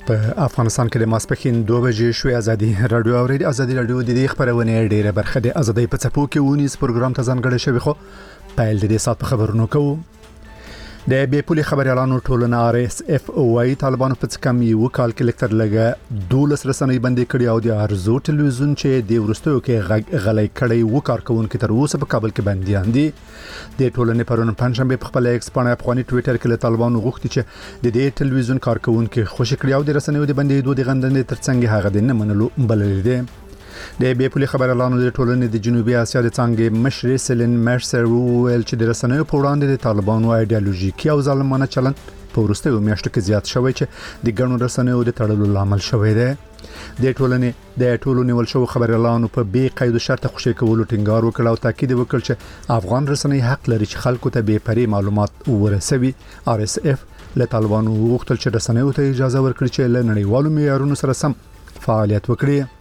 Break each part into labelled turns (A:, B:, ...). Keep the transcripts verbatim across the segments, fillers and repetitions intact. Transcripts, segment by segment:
A: په افغانستان کې د ماسپښین دوه بجې شوې ازادي رادیو اورېدي. ازادي رادیو د دې خبرونه ډېره برخه د ازادۍ په څپو کې ونیس پروګرام ته ځانګړی شوی، خو پیل د دې سات په خبرونو کوو. د بې پولي خبريالانو ټولنه آر اس اف وايي طالبانو په څکم یو کال کې لکتر لګه دولس رسنۍ بندي کړي او د ارزو ټلویزیون چې د ورستیو کې غلۍ کړي و کارکونکو تر اوسه په کابل کې بنديان دي. د ټولنې پرون پنځشنبه په خپل ایکس باندې افغاني ټوئیټر کې له طالبانو غوښتي چې د دې ټلویزیون کارکونکو خوشی کړي او د رسنیو د بندي دوه غندنې ترڅنګ هغه د نه منلو بلل دي. د بې پولي خبريالانو د ټولنې د جنوبي اسیا د څنګه مشر سلین مرسر ویل چې د رسنیو په وړاندې د طالبانو ایډیالوژیکي او ظالمانه چلند په وروستیو میاشتو کې زیات شوی چې د ګڼو رسنیو د تړلو لامل شوی دی. د ټولنې د ټولو نیول شو خبريالانو په بې قید شرط خوشی کولو ټینګار وکړ او تاکید وکړ چې افغان رسنۍ حق لري چې خلکو ته بې پرې معلومات ورسوي. آر اس اف له طالبانو وغوښتل چې رسنیو ته اجازه ورکړي چې له نړیوالو معیارونو سره سم فعالیت وکړي.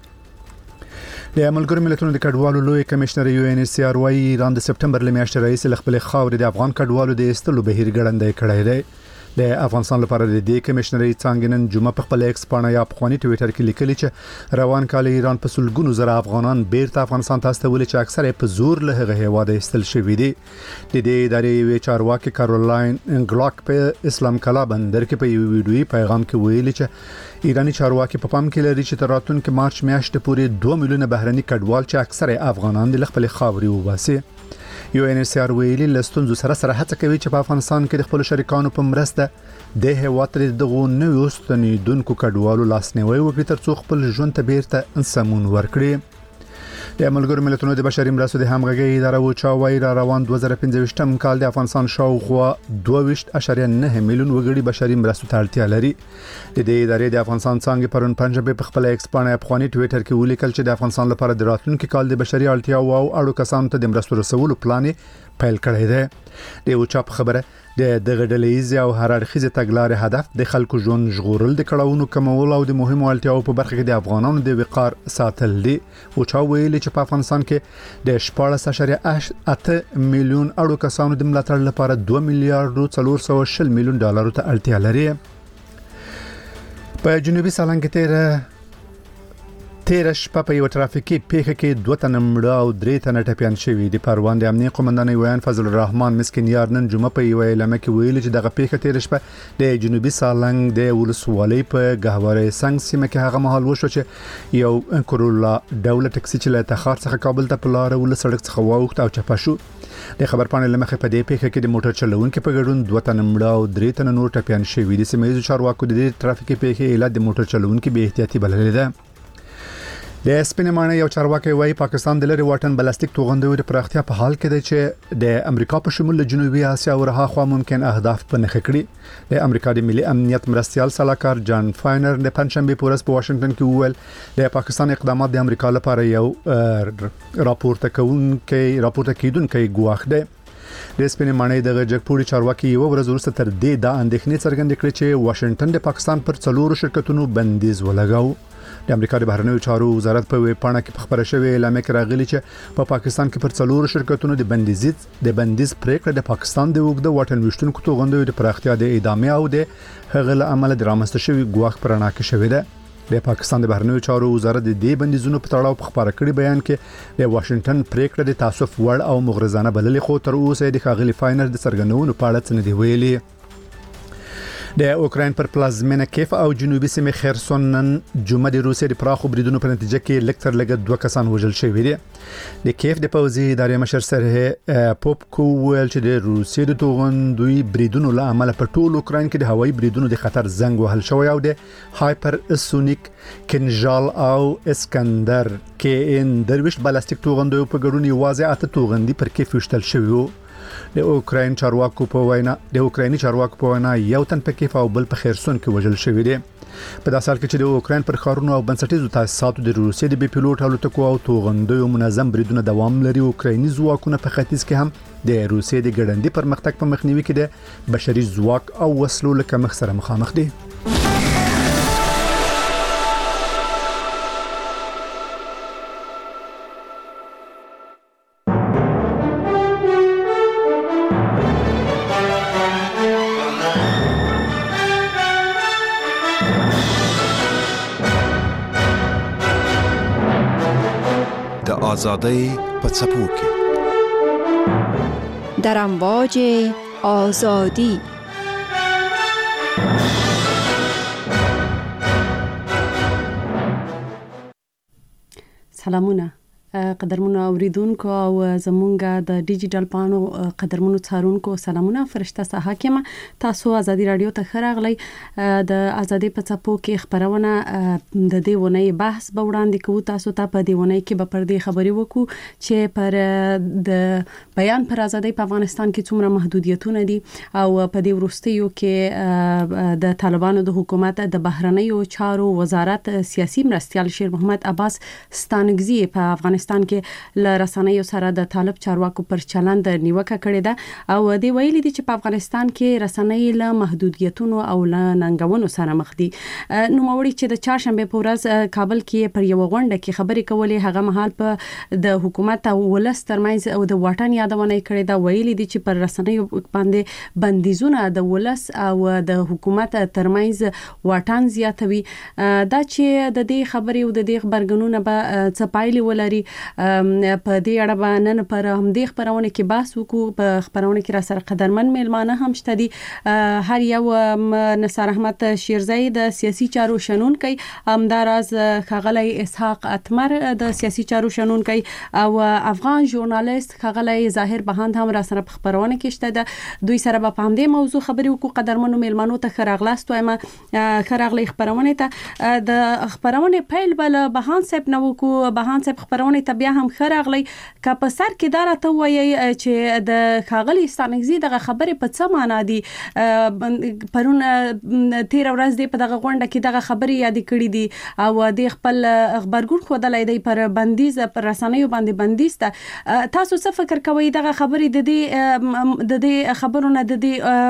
A: د ملګرو ملتونو د کډوالو لوی کمشنر یو ان ایچ سی آر وايي ایران د سپټمبر لمیاشتې رئیس خپل خاورې د افغان کډوالو د استلو بهیر ګړندې کړی دی. د افغانستان لپاره د دې کمشنري څنګه نن جمعه په خپل ایکس باندې یا افغاني ټوئیټر کې لیکلي چې روان کال ایران په سلګونو زره افغانان بیرته افغانستان ته استولي چې اکثره په زور له هغه هیواده استل شوی دي. د دې ادارې وی چارواکي کارولاین انګلاک په اسلام کلا بندر کې په یو ویډیوي پیغام کې ویلي چې ایرانی چارواکي په پام کې لري چې تر راتلونکي مارچ میاشتې پورې دوه میلیونه بهرني کډوال چې اکثره افغانان د خپل خاوري وباسي. یو ان ایچ سی آر ویلي لستون سره سره هڅه کوي چې په افغانستان کې د خپل شریکانو په مرسته د هیواد د دغو نوو ستنیدونکو کډوالو لاسنیوي وکړي ترڅو خپل ژوند ته بیرته انسمون ورکړي. د ملګرو ملتونو د بشري مرستو د همغږي اداره و چا وایي را روان دوه زره پنځه کال د افغانستان شاوخوا دوه ویشت اعشاریه نه میلیون وګړي بشري مرستو ته اړتیا لري. د دې ادارې د افغانستان څنګه پرون پنځه په خپل ایکس باندې افغاني ټوئیټر کې ولیکل چې د افغانستان لپاره د راتلونکي کال د بشري اړتیا او اړو کسانو ته د مرستو رسولو پلان پیل کړی دی. د یو چا خبره د دغه ډلېز او هر اړخیزه تګلارې هدف د خلکو ژوند ژغورل د کړهونو کمول او د مهمو اړتیاو په برخه کې د افغانانو د وقار ساتل دي. او چا ویلي چې په افغانستان کې د شپږ اعشاریه اته میلیون اړو کسانو د ملاتړ لپاره دوه میلیارډ څلور سوه او شل میلیون ډالر ته اړتیا لري. په جنوبي سالنګ کې تیر تیر شپه په یو ټرافیکي پیښه کې دوه تنه مړه او درې تنه ټپيان شوي دي. پروان د امنیه قومندان ویان فضل الرحمن مسکینیار نن جمعه په یو اعلامیه کې ویلي چې دغه پیښه تیر شپه د جنوبي سالنګ د ولسوالۍ په غهوره سنگ سیمه کې هغه مهال وشو چې یو کرولا ډول ټکسي چې له تخار څخه کابل ته په لار ول سړک څخه واوښت او چپه شو. د خبر پاڼې لمخې په دې پیښه کې د موټر چلوونکو په ګډون دوه تنه مړه او درې تنه نور ټپيان شوي دي. سیمه ییزو چارواکو د دې ټرافیکي پیښې علت د موټر چلوونکو بې احتیاطي بللې ده. د سپینمانه یو چارواکي وايي پاکستان د لری واټن بلاستیک توغندوی د پراختیا په حال کې دی چې د امریکا په شمول جنوبي اسیا او رها خوا ممکن اهداف په نخ کړي. د امریکا د ملي امنیت مرستيال سلاکار جان فاینر د پنځشنبه پورس په واشنگټن کې وویل د پاکستان اقدامات د امریکا لپاره یو راپورته کوونکی راپورته کیدونکي ګواښ دی. د سپینمانه د جګپوري چارواکي یو ورځ وروسته تر دې د اندېښنې څرګندې کړې چې واشنگټن د پاکستان پر څلورو شرکتونو بندیز ولګاو. د امریکا د بهرنیو چارو وزارت په ویب پاڼه کې خبره شوې اعلان کې راغلي چې په پا پاکستان کې پر څلورو شرکتونو د بندیز د بندیز پریکړه د پاکستان د وګړو واټن وشتونکو توغندوی د پراختیا د ادامه او د هغه عمل درامسته شوی ګواښ پرانا کې شوې ده. د پاکستان د بهرنیو چارو وزارت د دې بندیزونو په تړاو په خبره کړي بیان کې د واشنگټن پریکړه د تاسف وړ او مغرضانه بللې، خو تر اوسه د خاغلی فاینر د سرګنونو په اړه څه نه دی ویلي. د اوکراین پر پلازمینه کیف او جنوبي سیمه خرسون نن جمعه د روسیې د پراخو بریدونو په نتیجه کې لکتر لګ دوه کسان وژل شوي دي. د کیف د پوځي ادارې مشر سره پوپکو ویل چې د روسیې د توغندوی بریدونو له امله په ټول اوکراین کې د هوایي بریدونو د خطر زنګ وهل شوی او د هایپر سونیک کنجال او اسکندر کې ان درویش بلاستیک توغندوی په ګډون یوازې اته توغندي پر کیف وشتل شوی. د اوکراین چارواکو په وینا د اوکرایني چارواکو په وینا یو تن په کیف او بل په خرسون کې وژل شوی دی. په داسې حال کې چې د اوکراین پر ښارونو او بنسټیزو تاسیساتو د روسیې د بي پيلوټ الوتکو او توغندیو منظم بریدونه دوام لري. اوکرایني ځواکونه په ختیځ کې هم د روسیې د ګړندي پرمختګ په مخنیوي کې د بشري ځواک او وسلو له کمښت سره مخامخ دي.
B: آزادۍ په څپو کې
C: در امواج آزادی.
D: سلامونه قدرمنو اوریدونکو او زمونږ د ډیجیټل پانو قدرمنو څارونکو سلامونه. فرشته ساحه کې تاسو ازادي رادیو ته خراغلی. د ازادي په څپو کې خبرونه د دې ونې بحث به وړاندې کوو. تاسو ته په دې ونې کې به پر دې خبرې وکړو چې پر د بیان پر ازادي په افغانستان کې څومره محدودیتونه دي او په دې وروستیو کې د طالبانو د حکومت د بهرنیو چارو وزارت سیاسي مرستیال شیر محمد عباس ستانکزی په افغانستان افغانستان کې ل رسنیو سره د طالب چارواکو پر چلند نیوکه کړې ده او دی ویلي دي چې په افغانستان کې رسنۍ له محدودیتونو او له ننګونو سره مخ دي. نو موري چې د چهارشنبه په ورځ کابل کې پر یو غونډه کې خبرې کولې، هغه مهال په د حکومت او ولس ترمنځ او د واټن یادونه کړې ده. ویلي دي چې پر رسنیو باندې بندیزونه د ولس او د حکومت ترمنځ واټن زیاتوي. دا چې د دې خبرې او د دې خبرګونونه به څه پایلې ولري په دې اړه باندې پر هم دې خبرونه کې بحث وکړو. په خبرونه کې را سره قدرمن میلمانه هم شته دي. هر یو نصر احمد شیرزئی د سیاسي چارو شنونکي، همداراز خغلی اسحاق اتمر د سیاسي چارو شنونکي او افغان ژورنالیست خغلی ظاهر بهاند هم را سره په خبرونه کې شته ده. دوی سره په هم دې موضوع خبرې وکړو. قدرمنو میلمانو ته خراغلاست وایم. خراغلی خبرونه ته د خبرونه پیل بل بهاند صاحب نو کو بهاند صاحب خبرونه ته بیا هم خراغلی کا په سر کې دا راته وایي چې د خاغلی ستانکزی دغه خبره په څه معنا دي. پرون تیر ورځ دی په دغه غونډه کې دغه خبره یاد کړې دي او د خپل خبرګون خودلای دی پر بندیز پر رسنیو باندې بندیز ته. تاسو څه فکر کوئ دغه خبره د دې د دې خبرونه د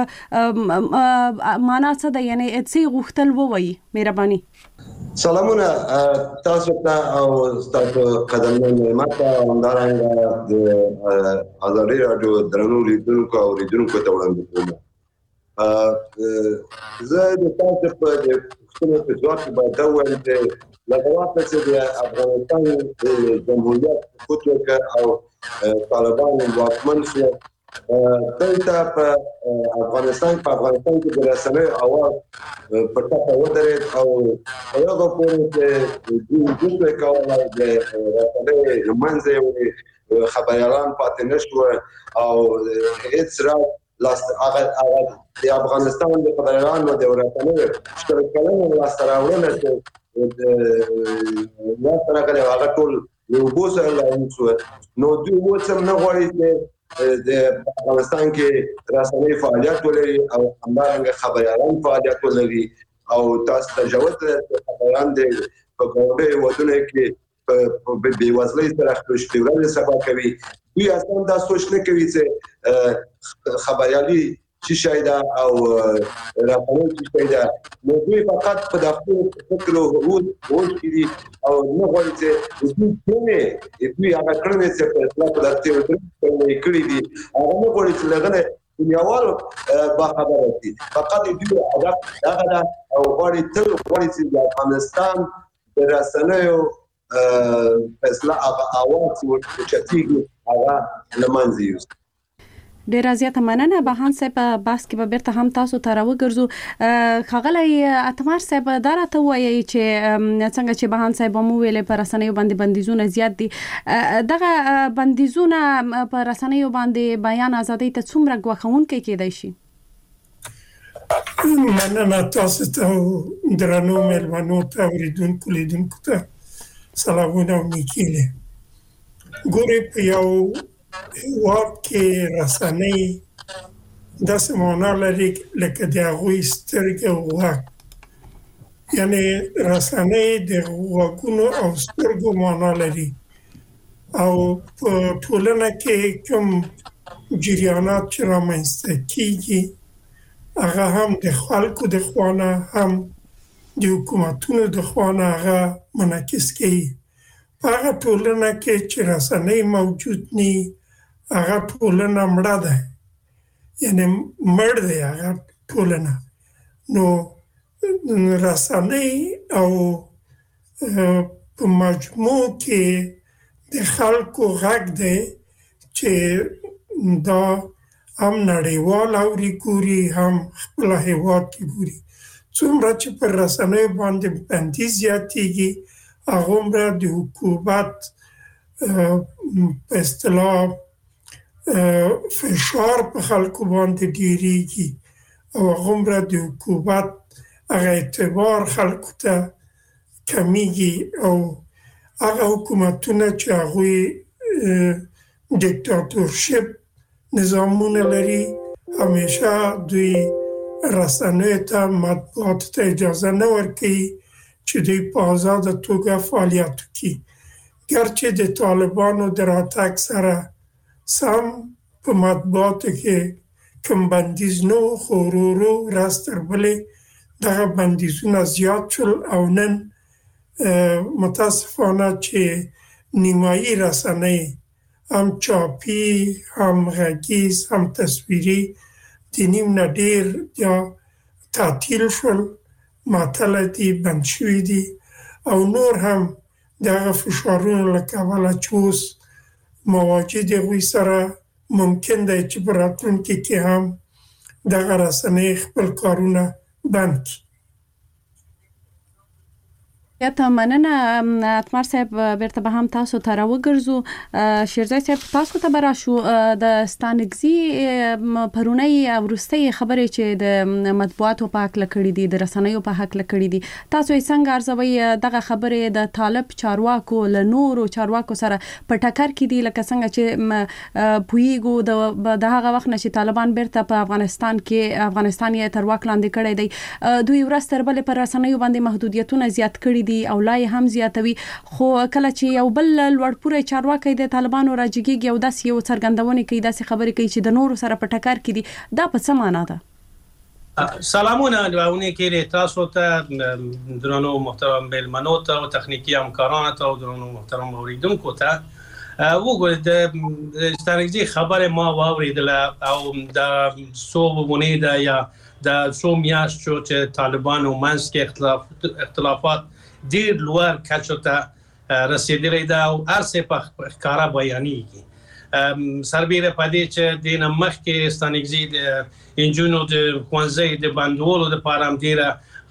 D: دې معنا څه ده، یعنی څه غوښتل ووایي؟ مهرباني.
E: سلامونه تاسو ته او تاسو قدرمن ماته همدارنګه د ازادي رادیو درنو لیدونکو او لیدونکو ته وړاندې کوم. زه د تاسو په خپل په ځواب کې باید دا وایم چې لکه وخت چې د افغانستان جمهوریت حکومت او طالبان واکمن شو، دلته په افغانستان په افغانستان کې د رسنیو اواز په ټاپه ودرېد او هغه پورې چې دوی دوی کولای د رسنیو منځ یې خبريالان پاتې نشو او هیڅ را لاست هغه د افغانستان د خبريالانو د رسنیو شترک کولو لاست راوړل چې د یا سره کله هغه ټول یو بوسه لایو نو دوی وڅم نه غواړي چې د افغانستان کې رسنۍ فعالیت ولري او همدارنګه خبريالان فعالیت ولري او تاسو تجاوز خبريالان د په کومه ودونه کې په بیوزلۍ سره خپل شتوري سبا کوي. دوی اصلا دا سوچ نه کوي چې خبريالي چې شایده او راپورونه چې شایده نو دوی فقط په داخلي فکر او هوډ کې دي او نه غواړي چې دوی څنګه دوی هغه کړنې چې په اصلاح په داسې وکړي کړی دي هغه نه غواړي چې لغنه دنیاوالو با خبره دي. فقط دوی هدف هغه او غواړي تل غواړي چې د افغانستان د رسنیو اصلاح هغه اواز ورچتيږي هغه لمنځي یوز.
D: ډیر زیاته مننه. بهاند صاحب بحث کې به بیرته هم تاسو ته راوګرځو. خغلی اتمر صاحب دا راته وایي چې څنګه چې بهاند صاحب مو ویلې پر رسنیو باندې بندیزونه زیات دي، دغه بندیزونه پر رسنیو باندې بیان ازادي ته څومره ګواښونکي کېدای شي؟
F: مننه تاسو ته درنو مېلمنو ته اوریدونکو لیدونکو ته سلامونه او نیکیلې. ګورې په یو هیواد کې رسنۍ داسې معنا لري لکه د هغوی سترګې او غوږ، یعنی رسنۍ د غوږونو او سترګو معنا لري او په ټولنه کې کوم جریانات چې رامنځته کیږي هغه هم د خلکو د خوانه هم د حکومتونو د خوانه هغه منعکس کوي. په هغه ټولنه کې چې رسنۍ موجود نی هغه ټولنه مړه ده، یعنی مړ دی هغه ټولنه. نو رسنۍ او په مجموع کې د خلکو غږ دی چې دا هم نړیوال اوري ګوري هم خپل هیواد کې ګوري. څومره چې پر رسنیو باندې بندیز زیاتېږي هغومره د حکومت په اصطلاح فشار په خلکو باندې ډیریږي او هغومره د حکومت هغه اعتبار خلکو ته کمیږي او هغه حکومتونه چې هغوی دیکتاتورشپ نظامونه لري همیشه دوی رسنیو ته مطبوعاتو ته اجازه نه ورکوي چې دوی په آزاده توګه فعالیت وکړي. گرچه د طالبانو د راتګ سره سم په مطبوعاتو کې کوم بندیز نه و خو ورو ورو ورځ تر بلې دغه بندیزونه زیات شول او نن متاسفانه چې نیمایي رسنۍ هم چاپي هم غږیز هم تصویري د نیم نه ډېر یا تعطیل شول، معطله دي، بند شوي دي او نور هم دغه فشارونو له کبله چې اوس مواجه د هغوی سره ممکن دی چې په راتلونکي کې هم دغه رسنۍ خپل کارونه بند کړي.
D: یا ته مننه اتمر صاحب، بیرته به هم تاسو ته راوګرځو. شیرزای صاحب تاسو ته براشو د ستانګزي پرونی ورستۍ خبرې چې د مطبوعاتو په حق لکړې دي، د رسنیو په حق لکړې دي، تاسو یې څنګه ارزوي دغه خبرې د طالب چارواکو له نورو چارواکو سره په ټکر کې دي؟ لکه څنګه چې پویګو د هغه وخت نه چې طالبان بیرته په افغانستان کې افغانستان یې تر واک لاندې کړی دی، دوی ورځ تر بلې پر رسنیو باندې محدودیتونه زیات کړي او لای هم زیاتوي، خو کله چې یو بل لوړپوړی چارواکي د طالبانو راجګيږي او داسې یو څرګندونه کوي، داسې خبرې کوي چې د نورو سره په ټکر کې دي، دا په څه معنا ده؟
G: سلامونه ونه کې تاسو ته درنو محترم مېلمنو ته او تخنیکی همکارانو ته او درنو محترم اوریدونکو ته وګورئ د ستانګزي خبره ما واوریدله او د صوبونه ده یا د څو میاشتو چې طالبانو منځ کې اختلاف اختلافات ډېر لوړ کچو ته رسیدلی ده او هر څه په ښکاره بیانېږي. سربیره په دې چې د مخکې ستانګزي د انجونو د ښوونځي د بندولو لپاره هم ډېره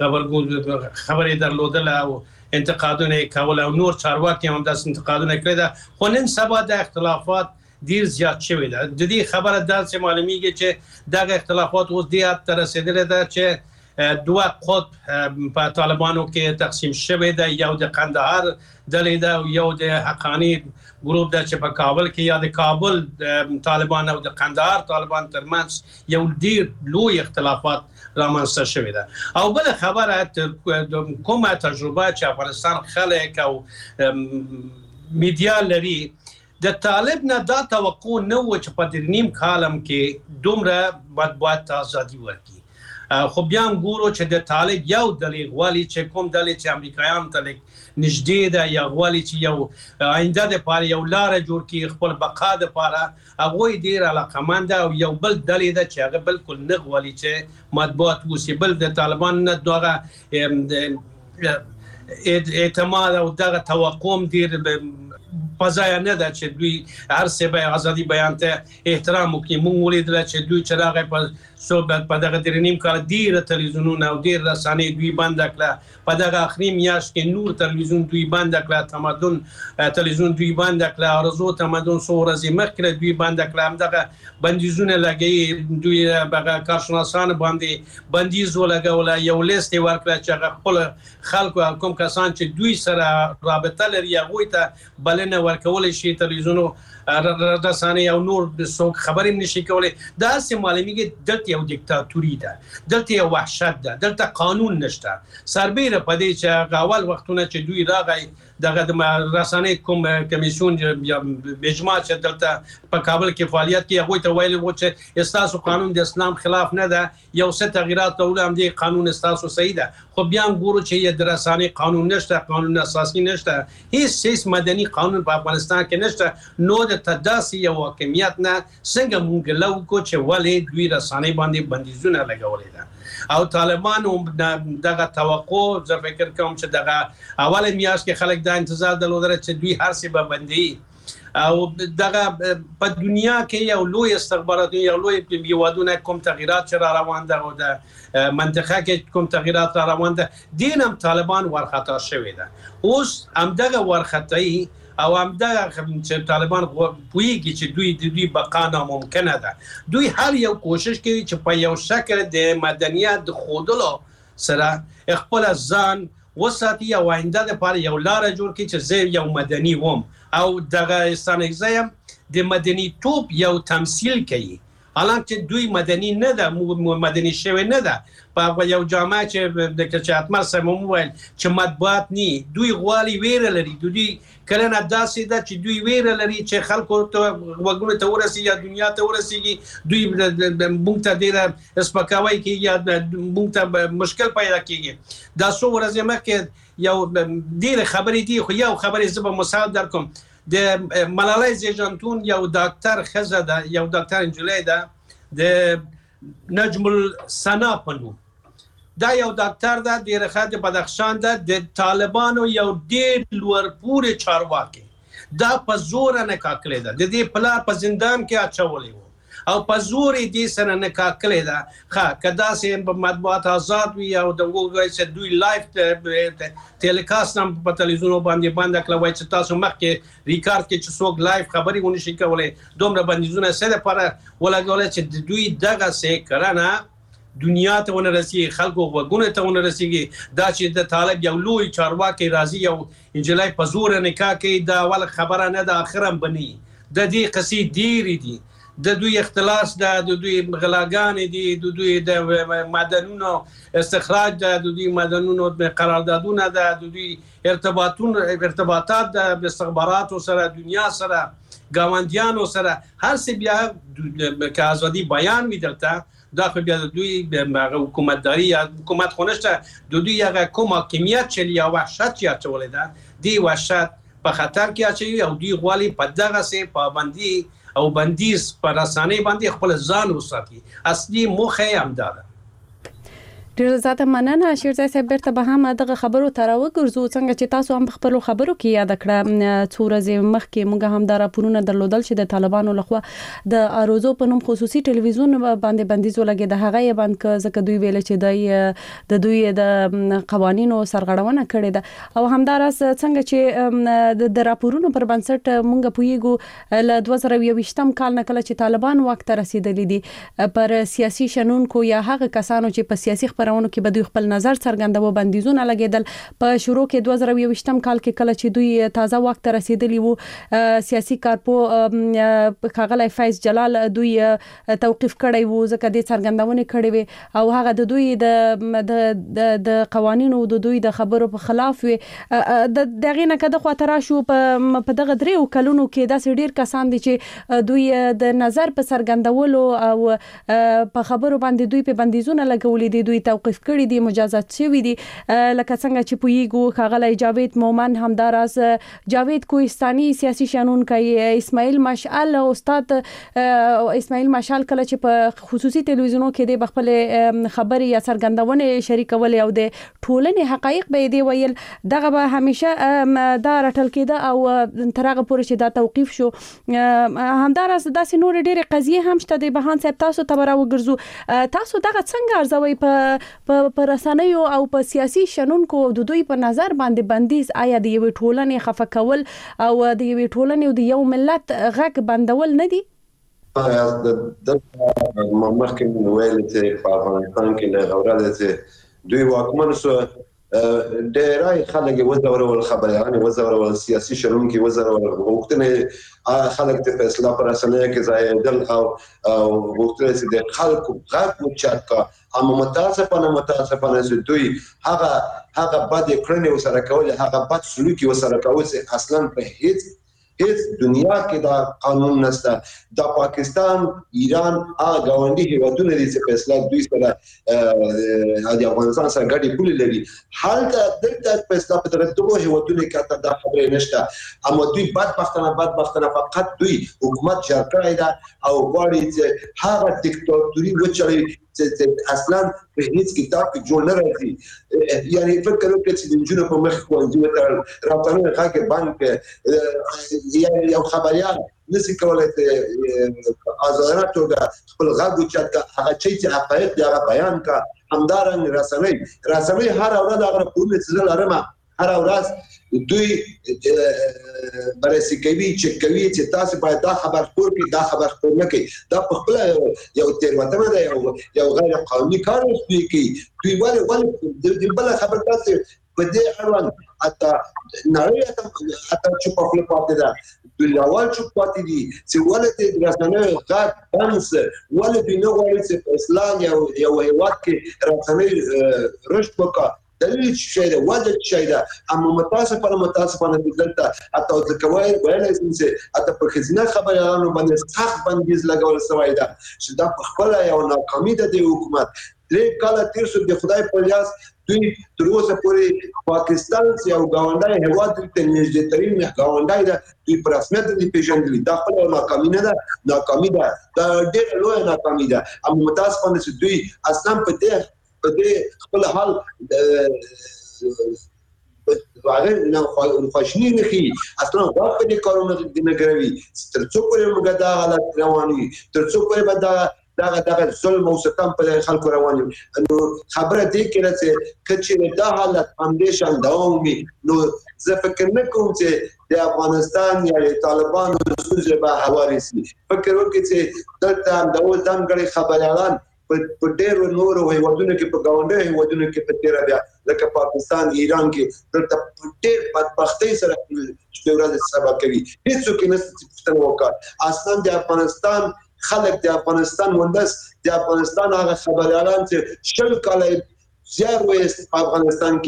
G: خبرې درلودله او انتقادونه کول او نور چارواکي هم داسې انتقادونه کړي ده، خو نن سبا د اختلافات ډیر زیات شوی ده. د دې خبره داسې معلومیږي چې دغه اختلافات اوس دې حد ته رسیدلي ده چې دوه قطب په طالبانو کې تقسیم شوی ده، یو د قندهار ډلې ده او یو د حقانی ګروپ ده چې په کابل کې یا د کابل طالبان او د قندهار طالبان ترمنځ یو ډیر لوی اختلافات رامنځته شوی ده. او بل خبره کومه تجربه چې افغانستان خلک او میډیا لري، د طالب نه دا توقع نه و چې په دې نیم کالم کې دومره مطبوعات ازادي ورکړي، خو بیا هم ګورو چې د طالب یو دلیل غواړي چې کوم دلیل چې امریکایان ته نږدې ده یا غواړي چې یو آینده لپاره یو لاره جوړ کړي خپل بقا لپاره، هغوی ډېر علاقمند او یو بل دلیل ده چې هغه بالکل نه غواړي چې مطبوعات اوسي. بل د طالبان نه دغه اعتماد او دغه توقع ډېر پځای نه ده چې دوی هر څه به ازادي بیان ته احترام وکړي. موږ ولیدل چې دوی چې راغی په صحبت په دغه درې نیم کال ډېر تلویزیونونه او ډېر رسانې دوی بند کړه، په دغه اخري میاشت کې نور تلویزیون دوی بند کړه، تمدن تلویزیون دوی بند کړه، ارزو تمدن څو ورځې مخکې دوی بند کړه، هم دغه بندیزونه لګي دوی هغه کارشناسان باندې بندیز ولګول، یو لیست ورکړه چې هغه خپل خلکو کوم کسان چې دوی سره رابطه لري هغوی ته بلنه ورکول شي، تلویزیونو رسانې او نور څوک خبرې نشي کولی. دا سه معلومیږي دلته یو دیکتاتوري ده، دلته یو وحشت ده، دلته قانون نشته. سربیره په دې چې اول وختونه چې دوی راغی دغه د رسانې کوم کمیسیون یا بجما چې دلته په کابل کې فعالیت کوي هغوی ته ویل و چې استاسو قانون د اسلام خلاف نه ده، یو څه تغییرات ټول هم دي، قانون استاسو صحیح ده، خو بیا هم ګورو چې د رسانې قانون نشته، قانون اساسي نشته، هیڅ هیڅ مدني قانون په افغانستان کې نشته. نو د تداسي یو حاکمیت نه څنګه مونږ لو کو چې ولې دوی رسانې باندې بندیزونه لګولې ده او طالبانو دغه توقع زه فکر کوم چې دغه اول میاشت کې خلک دا انتظار درلودل چې دوی هر څه به بندي او دغه په دنیا کې یو لوی استخبارات یو لوی یوادونه کوم تغیرات را روان ده او د منطقه کې کوم تغیرات را روان ده دینم طالبان ورخطا شوی ده اوس هم دغه ورخطایی او هم دغه چې طالبان پوهیږي چې دوی د دوی بقا ناممکنه ده دوی هر یو کوشش کوي چې په یو شکل د مدنیت د خودلو سره خپل ځان وساتي او آینده لپاره یو لار جوړ کړي چې زه یو مدني وم او دغه استانګزایم د مدني توپ یو تمثيل کوي حالانکه دوی مدني نه ده مدني شوی نه ده په یو جامعه چې د کچاتمر سمو موبایل چې مطبوعات ني دوی غوالي ویره لري دوی کله نه داسې ده چې دوی ویره لري چې خلکو ته وګړو ته ورسي یا دنیا ته ورسي دوی مونږ ته ډیره اسپکاوي کې یا مونږ ته مشکل پیدا کیږي دا څو ورځې مخکې یو ډیره خبرې دي خو یو خبرې زبر مساعد درکم د ملالۍ زیجانتون یو ډاکټر خزه ده یو ډاکټر انجلۍ ده د نجم السنا پنو دا یو ډاکټر ده د رخات بدخشان ده د طالبانو یو ډیر لوړ پورې چارواکي دا په زور نه کاکلې ده د دې پلا په زندان کې اچولې وو او په زور دې سره نه کاکلې ده ښه کدا سه په مطبوعات آزاد وي او د وګړي چې دوی لایف ټیلیکاست هم په تلویزیون باندې باندې کله وای چې تاسو مخکې ریکارډ کې چې څوک لایف خبري ونی شي کولای دومره بندیزونه سره لپاره ولګول چې دوی دغه سه کرانه دنیا ته ونرسي خلکو وګونه ته ونرسيږي دا چې د طالب یو لوی چارواکي راضي یو انجلای په زور نکاح کوي دا ول خبره نه د اخرم بني د دې قصې ډيري دي د دوی اختلاس د دوی غلاګان دي د دوی د معدنونو استخراج د دوی معدنونو قراردادونه د دوی ارتباطون ارتباطات د استخباراتو سره دنیا سره گاونډیانو سره هر څه بیا که ازادي بیان وي دلته دا خو بیا د دوی حکومتداري یا حکومت خونشته د دوی هغه کوم حاکمیت چې یا وحشت یا چولې ده دی وحشت په خطر کې اچي او دوی غوالي په دغه سه پابندي او بندیز پر رسانه باندې خپل ځان وساتي اصلي موخه هم ده
D: ډیر زیاته مننه شیرزای صاحب برته به هم دغه خبرو تر وګرځو څنګه چې تاسو هم خپل خبرو کې یاد کړه څو ورځې مخکې موږ هم دا راپورونه درلودل چې د طالبانو لخوا د اروزو په نوم خصوصي ټلویزیون باندې بندیز ولګي د هغه یې باندې ځکه دوی ویل چې د د دوی د قوانینو سرغړونه کړې ده او همدارس څنګه چې د راپورونو پر بنسټ موږ پویګو ل دوه زره یوویشتم کال نه کله چې طالبان وخت رسیدلې دي پر سیاسي شنونکو یا هغه کسانو چې په سیاسي خبرونو کې به دوی خپل نظر څرګندوي بندیزونه لګیدل په شروع کې دوه زره یوویشتم کال کې کله چې دوی تازه وخت رسیدلی وو سیاسي کارپو خغلی فیض جلال دوی توقيف کړی وو ځکه د څرګندونې کړې وي او هغه د دوی د د قوانینو د دوی د خبرو په خلاف وي د دغه نه کده خاطر شو په دغه درې کلونو کې د ډیر کسان دي چې دوی د نظر په څرګندولو او په خبرو باندې دوی په بندیزونه لګولې دي دوی توقيف کړی دي مجازات شوی دي لکه څنګه چې پویګو خغلی جاوید مومن همداراز جاوید کوهستاني سیاسي شانونکي اسماعیل مشعل استاد اسماعیل مشعل کله چې په خصوصي ټلویزیونو کې د خپل خبري یا څرګندونه شریکول او د ټولنې حقایق به دی ویل دغه به همیشه دا رټل کېده او ترغه پورې چې دا توقيف شو همداراز داسې نور ډېر قضیه هم شته د بهان صاحب تاسو ته راوګرځو تاسو دغه څنګه ارزوي په په رسنیو او په سیاسي شنونکو د دوی په نظر باندې بندیز آیا د یو ټولنې خفه کول او د یو ټولنې او د یو ملت غږ بندول نه دي
E: د مخکې ویل چې په افغانستان کې له اوراله چې دوی واکمن شو ډېرای خلک وزورول خبريان وزورول سیاسي شنونکي وزورول وختونه خلک ته فیصله پر اسنه کې ځای دل او وختونه چې د خلکو غږ مچاکا اما متاسفانه متاسفانه چې دوی هغه هغه بد کړنې وسره کول هغه بد سلوکي وسره کول چې اصلا په هیڅ هیڅ دنیا کې دا قانون نشته د پاکستان ایران هغه غونډي هیوادونه دي چې فیصله دوی سره د افغانستان سره ګډي پولې لري حالت دلته فیصله په تر دغه هیوادونه کې دا خبره نشته اما دوی بدبختانه بدبختانه فقط دوی حکومت جوړ کړی دا او غواړي چې هغه دیکتاتوري وچړي چې اصلا په هیڅ کتاب کې جوړ نه راځي. یعنی فکر وکړئ چې د جنونو په مخ کې ونځو راپورونه هغه بانک یا یو خبريال نسی کولای ته آزادانه توګه خپل غږ اوچت هغه چې حقایق دی هغه بیان کا. همدارنګ رسنۍ رسنۍ هر ورځ هغه کومه څه لرمه هر ورځ دوی بررسي کوي چې کوي چې تاسو باید دا خبر خپور کړئ دا خبر خپور نه کړئ دا په خپل یو تیروتنه ده یو یو غیر قانوني کار دی کوي دوی ولې ولې د بل خبر تاسو په دې اړوند اته نړۍ اته چې په خپل پاتې ده دوی لاول چې پاتې دي چې ولې د رسنۍ غږ بنس ولې دوی نه غواړي چې اسلام یو یو هیواد کې رسنۍ رشد وکړي دلیل شي دا وجه شي دا اما متاسفانه متاسفانه دلته اته ځکوي ویلای شم چې اته په خزینه خبرانو باندې سخت بندیز لګول شوی دا چې دا په خپل یو ناکامي ده د حکومت درې کاله تیر شو د خدای په لیاس دوی تر اوسه پورې پاکستان یو گاونډي هیواد ته نږدې ترين گاونډي ده دوی پر رسمیت د پیژندل دا خپل ناکامي نه ده ناکامي ده دا ډېر لوی ناکامي ده اما متاسفانه چې دوی اصلا په دې په دې خپل حال هغه نه خوښنی نه کی اصلا واقع دې کارونه د نګروي تر څو پورې موږ دا حالت رواني تر څو پورې به دا دا دا ظلم او ستم په خلکو رواني نو خبره دې کړه چې کچې دا حالت اندیشان دوامي نو زه فکر نه کوم چې د افغانستان یا طالبانو د سوزه به حوارسي فکر وکړي چې دلته د اوس ځانګړي خبريالان په ډېرو نورو هیوادونو کې په گاونډي هیوادونو کې په تیر بیا لکه پاکستان ایران کې دلته ډېر بدبختۍ سره چې ورځ سبا کوي هیڅوک نه ستنه وکړ اصلا د افغانستان خلک د افغانستان وندس د افغانستان هغه خبريالان چې شل کاله زیار وېست په افغانستان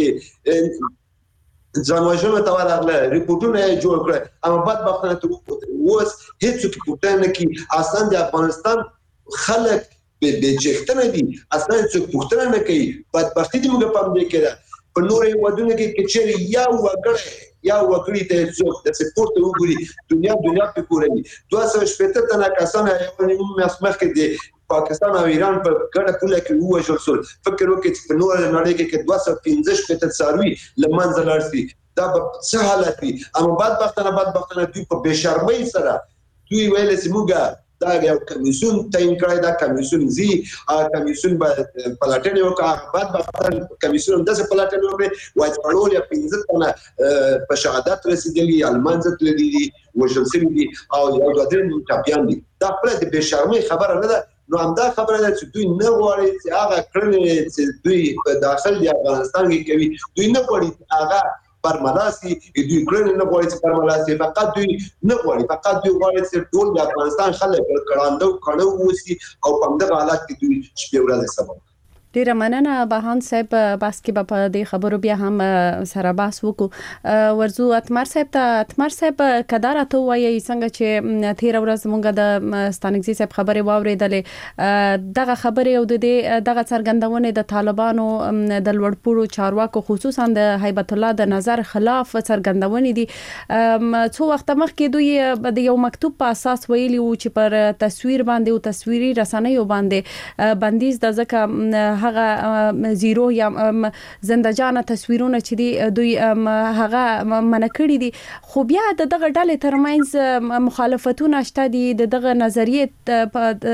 E: کې ځانوژنه ته ورغله ریپورتونه جوړ کړل اما بدبختانه اوس هیڅوک پوښتنه نه کوي اصلا د افغانستان خلک به چختنه دي اصلا څوک پوښتنه نه کوي بدبختی دې موږ پام دې کړه په نورې ودونه کې کچېری یا وګړي یا وګړي ته څوک د سپورت وګړي دنیا دنیا په کورني دوه سوه شپږ تنه کسان یو نیم مسمخ کې دي پاکستان او ایران په ګډه پوله کې ووژل شول فکر وکړئ چې په نورې نړۍ کې دوه سوه پنځه شپږ څاروي لمنځه لاړ شي دا به څه حالت وي اما بدبختانه بدبختانه دوی په بې شرمۍ سره دوی ویل چې موږ دا یو کمیسیون تعیین کړی دا کمیسیون زی کمیسیون به پلاټنی وکړه بعد به کمیسیون داسې پلاټنی وکړي وایي پړول یا پنځه تنه په شهادت رسیدلي المانځه تللي دي وژل شوي دي او یو دوه درې ټپیان دي دا خپله د بې شرمۍ خبره نه ده نو همدا خبره ده چې دوی نه غواړي چې هغه کړنې چې دوی په داخل د افغانستان کې کوي دوی نه غواړي هغه پرملاسي دوی کړنې نه غواړي چې پرملاسي فقط دوی نه غواړي فقط دوی غواړي چې ټول د افغانستان خلک کړهاندو کړه وسی او په دغه حالت کې دوی شپې ورځې سبب
D: ډیره مننه بهان صاحب بس کې په دې خبرو بیا هم سره بحث وکړو ورزو اتمر صاحب ته اتمر صاحب کدار ته وایي څنګه چې تیر ورځ مونږ د ستانګزي صاحب خبره واوریدلې دغه خبره او د دغه څرګندونه د طالبانو د لوړپوړو چارواکو خصوصا د هیبت الله د نظر خلاف څرګندونه دي څو وخت مخکې دوی د یو مکتوب په اساس ویلي و چې پر تصویر باندې او تصویري رسنیو باندې بندیز د ځکه هغه زیرو یا زندجانه تصویرونه چې دی دوی هغه منکړي دي خو بیا دغه ډلې ترمنځ مخالفتونه شته دي دغه نظریه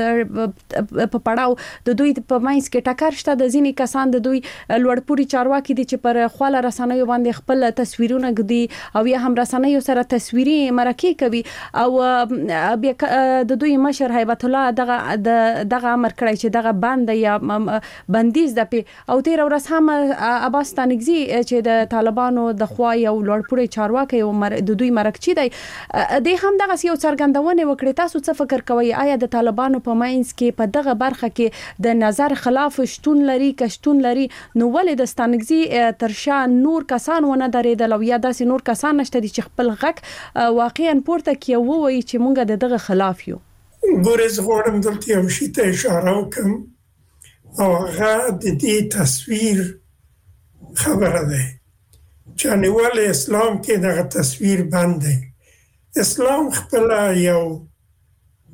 D: په پړاو د دوی په مینس کې ټکر شته د ځینې کسان د دوی لوړپوړي چارواکي دي چې پر خپل رسنیو باندې خپل تصویرونه ګدي او یا هم رسنیو سره تصویري مرکه کوي او بیا د دوی مشر هیبت الله دغه دغه امر کړی چې دغه بند یا بندیز د پی او تیر ورځ هم عباس ستانګزي چې د طالبانو د خوا یو لوړپوړي چارواکي او د دوی مرکچی دی د هم دغه یو څرګندونه وکړه تاسو څه فکر کوئ آیا د طالبانو په ماینس کې په دغه برخه کې د نظر خلاف شتون لري کشتون لري نو ولې د ستانګزي ترشا نور کسان ونه درېدل او یا داسې نور کسان نشته چې خپل غږ واقعا پورته کوي وایي چې مونږ دغه خلاف یو
F: ګورز غوړم دلته یو شی ته اشاره وکم او هغه د دې تصویر خبره ده چې نیول اسلام کې دغه تصویر بند دی اسلام خپل یو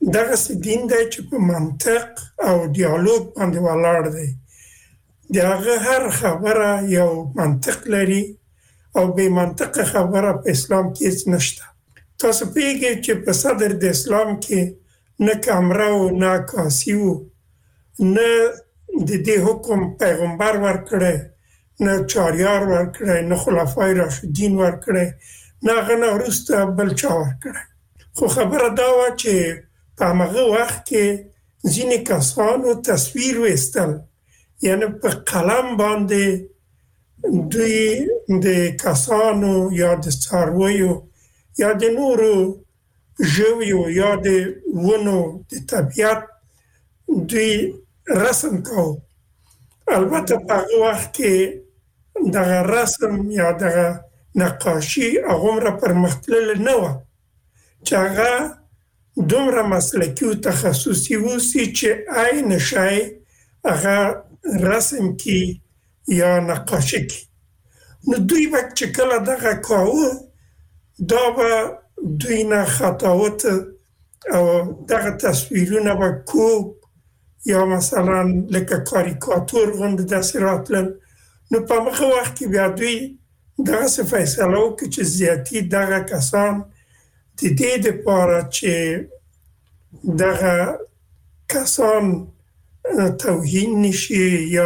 F: دغه دین دی چې په منطق او ډیالوګ باندې ولاړ دی. دغه هر خبره یو منطق لري او به منطق خبره په اسلام کې هیڅ نشته. تاسو پیږئ چې په صدر د اسلام کې نه کامره او نه کاسی و، نه د دې حکم پیغمبر ورکړی، نه چاریار ورکړی، نه خلفای راشدین ورکړی، نه هغه نه وروسته بل چا ورکړی. خو خبره دا وه چې په همغه وخت کې ځینې کسانو تصویر ویستل، یعنی په قلم باندې دوی د کسانو یا د څارویو یا د نورو ژویو یا د ونو د طبیعت دوی رسم کو. البته په هغه وخت کې دغه رسم یا دغه نقاشي هغومره پرمختللې نه وه چې هغه دومره مسلکي او تخصصي اوسي چې عین شی هغه رسم کی یا نقاشي کی. نو دوی به چې کله دغه کاوه دا به دوی نه خطاوت او دغه تصویرونه به کوب یا مثلا لکه کاریکاتور غوندې داسې راتلل. نو په هغه وخت کې بیا دوی دغسې فیصله وکړه چې زیاتي دغه کسان د دې دپاره چې دغه کسان توهین نشي یا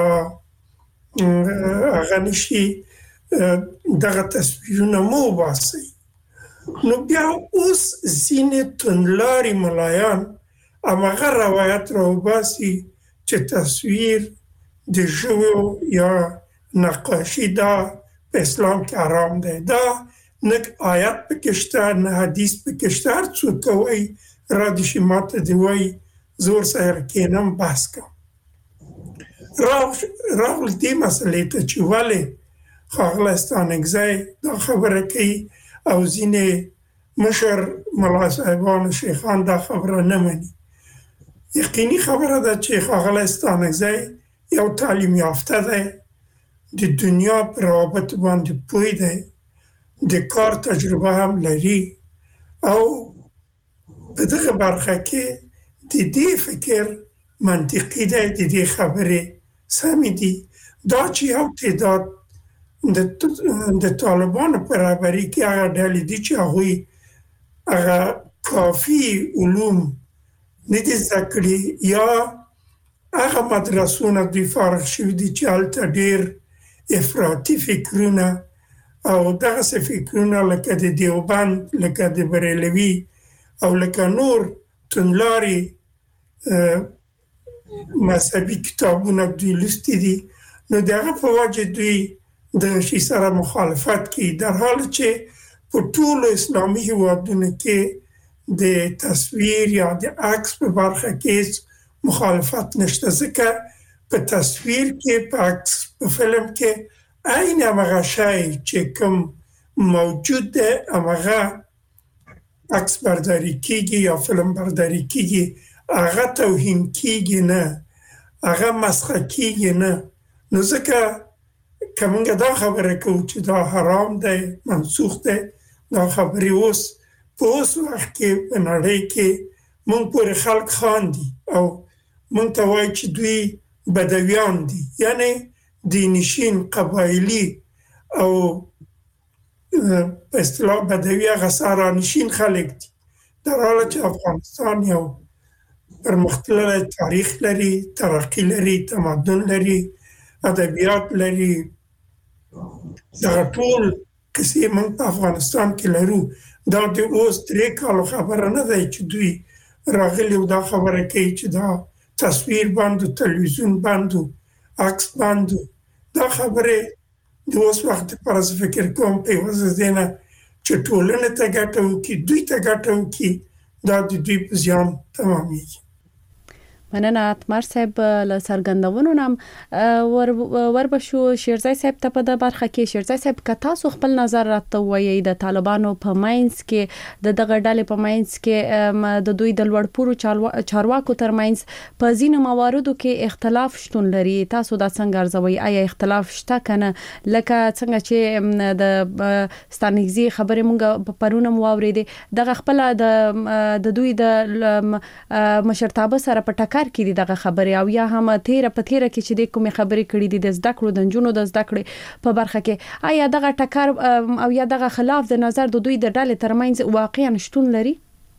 F: هغه نشي دغه تصویرونه مو وباسي. نو بیا اوس ځینې توندلاري ملایان هماغه روایت راوباسي چې تصویر د ژویو یا نقاشي دا په اسلام کې حرام دی. دا نه آیت پکې شته نه حدیث پکې شته. هر څوک وایي را دې شي ماته دې وایي زه ورسره کښېنم بحث کوم. راغلو دې مسئلې ته چې ولې ښاغلی ستانکزی دا خبره کوي او ځینې مشر ملا صاحبان و شیخان دا خبره نه مني. یقیني خبره ده چې ښاغلی ستانکزی یو تعلیم یافته دی، د دنیا په روابط باندې پوه دی، د کار تجربه هم لري او په دغه برخه کې د دې فکر منطقي دی، د دې خبرې سمې دي. دا چې یو تعداد د طالبانو په رهبري کې هغه ډلې دي چې هغوی هغه کافي علوم نه دي زده کړي یا هغه مدرسونه دوی فارغ شوي دي چې هلته ډېر افراطي فکرونه او دغسې فکرونه لکه د دیوبند، لکه د بریلوي او لکه نور توندلاري مذهبي کتابونه دوی لوستي دي. نو د هغه په وجه دوی د شي سره مخالفت کوي، در حال چې په ټولو اسلامي هیوادونو کې د تصویر یا د عکس په برخه کې مخالفت نشته، ځکه په تصویر کې، په عکس، په فلم کې عین همغه شی چې کوم موجود دی همغه عکس برداری کیږي یا فلم برداری کیږي، هغه توهین کیږي نه، هغه مسخه کیږي نه. نو ځکه که موږ دا خبره کوو چې دا حرام دی، منسوخ دی، دا خبرې اوس په اوس وخت کې په نړۍ کې موږ پورې خلک خاندي او موږ ته وایي چې دوی بدویان دي، یعنی دینشین، قبایلي او په اصطلاح بدوي هغه سهرانشین خلک دي، در حاله چې افغانستان یو پرمختللی تاریخ لري، ترقي لري، تمدن لري، ادبیات لري. دغه ټول کیسې موږ په افغانستان کې لرو. دا د اوس درې کالو خبره نه دی چې دوی راغلي او دا خبره کوي چې دا تصویر بند و تلویزیون بند و عکس بند و دا خبرې د اوس وخت لپاره زه فکر کوم په یوازې دې نه چې ټولنې ته ګټه وکړي، دوی ته ګټه وکړي، دا د دوی په زیان تمامیږي.
D: مننه اتمر صاحب له څرګندونو نام ور وربشو شیرزای صاحب ته په د برخه کې شیرزای صاحب که تاسو خپل نظر راته وایي د طالبانو په ماینس کې د دغه ډلې په ماینس کې د دوی د لوړپوړو چارواکو ترمنځ په ځینو مواردو کې اختلاف شتون لري تاسو دا څنګه ارزوي آیا اختلاف شته کنه لکه څنګه چې د ستانګزي خبرې مونږ په پرونم واورېدې دغه خپل د د دوی د مشرتابه سره په کار کې دغه خبره او یا هم تیر په تیر کې چې د کومې خبرې کړې دي د زده کړو د جنونو د زده کړې په برخه کې آیا دغه ټکر او یا دغه خلاف د نظر د دوی د ډلې ترمنځ واقعا شتون لري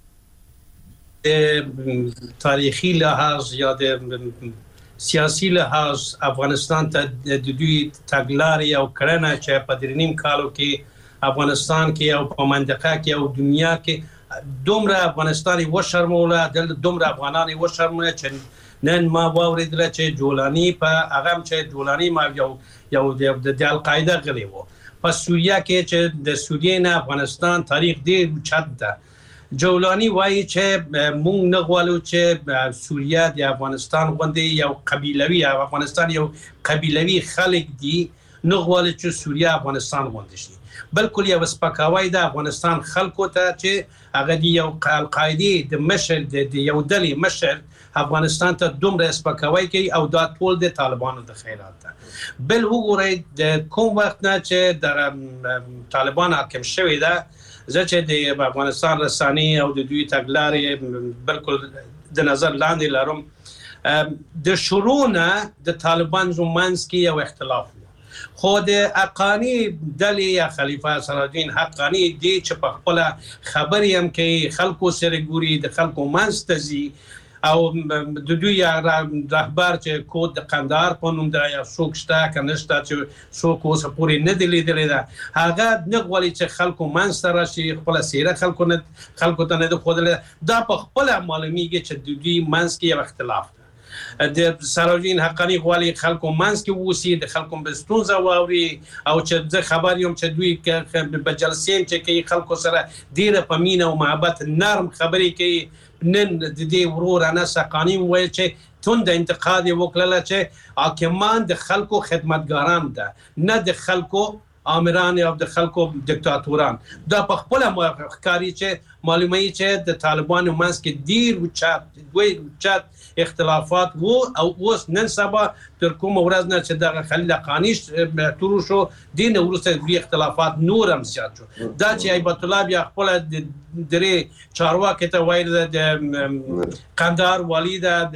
G: تاریخي لحاظ یا د سیاسي لحاظ افغانستان ته د دوی تګلارې او کړنه چې په درنیم کالو کې افغانستان کې او په منطقه کې او دنیا کې دومره افغانستاني و شرموله د دومره افغاناني و شرموله چې نن ما واوریدل چې جولانی په هغه چې جولانی ما یو یو د القاعده غلی وو په سوریه کې چې د سوریه نه افغانستان تاریخ ډیر چت ده جولانی وایي چې مونږ نه غواړو چې سوریه د افغانستان غوندې یو قبیلوي افغانستان یو قبیلوي خلک دي نه غواړي چې سوریه افغانستان غوندې شي بلکل یو سپکاوی د افغانستان خلکو ته چې هغه دی یو القاعده د مشر د یو ډلې مشر افغانستان ته دومره سپکاوی کوي او دا ټول د طالبانو د خیرات ده بل وګورئ د کوم وخت نه چې د طالبان حاکم شوی ده زه چې د افغانستان رساني او د دوی تګلارې بلکل د نظر لاندې لرم د شروع نه د طالبان زمانس کې یو اختلاف خود حقانی دلی یا خلیفہ صلاحالدین حقانی دی چې په خپل خبرې هم کوي خلکو سره ګوري د خلکو منستزي او د دوی رهبر چې کود د قندهار په نوم د یا څوک شته کنه شته چې څوک اوس پورې نه دی لیدلی ده هغه نه غواړي چې خلکو منځ ته راشي خپل سیره خلکو نه خلکو ته نه د ښودلی دا په خپله معلومیږي چې د دوی منځ کې یو اختلاف د صلاحالدین حقانی غواړي خلکو منځ کې اوسي د خلکو په ستونزه واوري او چې زه خبر یم چې دوی په جلسې چې کوي خلکو سره ډیره په مینه او محبت نرم خبرې کوي نن د دې ورور انس حقانی وایي چې تند انتقاد وکړه چې حاکمان د خلکو خدمتګاران ده نه د خلکو آمران او د خلکو دیکتاتوران دا په خپل ښکاري چې معلومه چې د طالبانو منځ کې ډیر وچات دوی وچات اختلافات وو او اوس نن سبا تر کوم ورځ نه چې د خلیل حقانی تورو شو دین ورسته دوی اختلافات نور هم زیات شو دا چې ایبت الله بیا خپل درې چارواکي ته وایي د قندهار والی د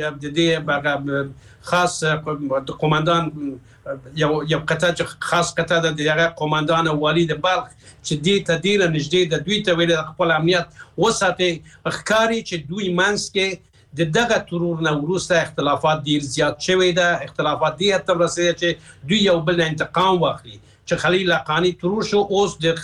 G: دې خاص قومندان یو یو قطعه خاص قطعه د دغه قومندان والی د بلخ چې دې ته ډیره نږدې د دوی ته ویل خپل امنیت وساتي ښکاری چې دوی منځ کې د دغه ترور نه وروسته اختلافات ډیر زیات شوي ده اختلافات دي ته رسېږي چې دوی یو بل انتقام واخلي چې خلیل حقانی ترور شو اوس د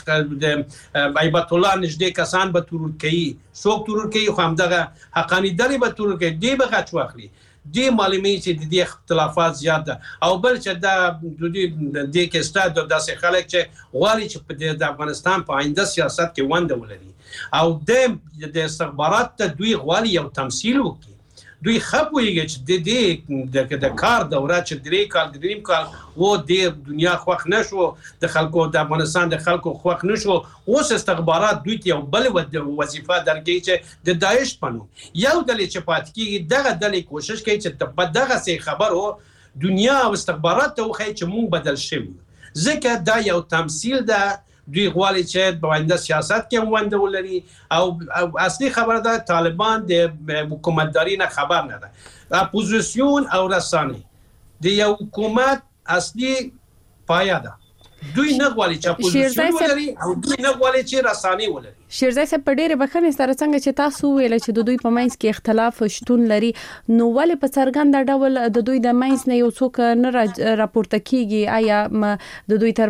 G: ایبت الله نږدې کسان به ترور کوي څوک ترور کوي خو همدغه حقانی دلې به ترور کوي دی به غچ واخلي دی معلومه چې د دې اختلافات زیات ده او بل چې دا د دې کې ستاسو داسې خلک چې غواړي چې د افغانستان په آینده سیاست کې ونده ولري او د د استخبارات ته دوی غواړي یو تمثيل وکړي دوی خپويږي چې د دې د کار دوره چې درې کال دریم کال و د دنیا خوښ نشو د خلکو د افغانستان د خلکو خوښ نشو اوس استخبارات دوی ته یو بل وظیفه درکې چې د داعش پنو یو دلې چې پات کیږي دغه دلې کوشش کوي چې په دغه سي خبرو دنیا او استخبارات ته وخی چې مونږ بدل شوی ځکه دا یو تمثيل ده دوی غواړي چې په آینده سیاست کې ونده ولري او اصلي خبره ده طالبان د حکومتداري نه خبر نه ده اپوزیسیون او رساني د یو حکومت اصلي پایه ده دوی نه غواړي چې اپوزیسیون ولري او دوی نه غواړي چې رساني ولري
D: شیرزای صاحب په ډېرې بخښنې سره څنګه چې تاسو ویل چې د دوی په منځ کې اختلاف شتون لري نو ولې په څرګند ډول د دوی د منځ نه یو څوک نه راپورته کیږي آیا د دوی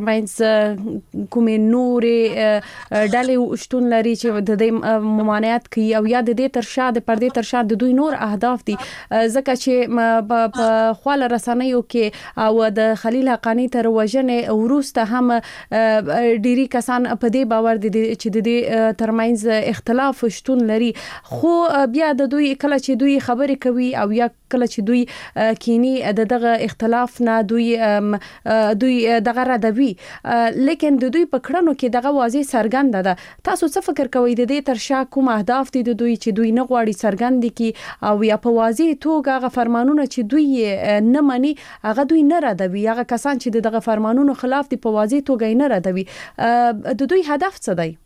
D: ترمنځ کومې نورې ډلې شتون لري چې د دې ممانعت کوي او یا د دې تر شا د پردې تر شا د دوی نور اهداف دي ځکه چې په خواله رسنیو کې او د خلیل حقانی تر وژنې وروسته هم ډېری کسان په دې باور دي چې د دې ترمنځ اختلاف شتون لري، خو بیا د دوی کله چې دوی خبرې کوي او یا کله چې دوی کینی د دغه اختلاف نه دوی دوی دغه ردوي، لیکن د دوی په کړنو کې دغه واضح څرګنده ده. تاسو څه فکر کوئ د دې تر شا کوم اهداف دي د دوی چې دوی نه غواړي څرګند کی او یا په واضح توګه هغه فرمانونه چې دوی نه مني هغه دوی نه ردوي، هغه کسان چې دغه فرمانونو خلاف دي په واضح توګه نه ردوي، د دوی هدف څه دی؟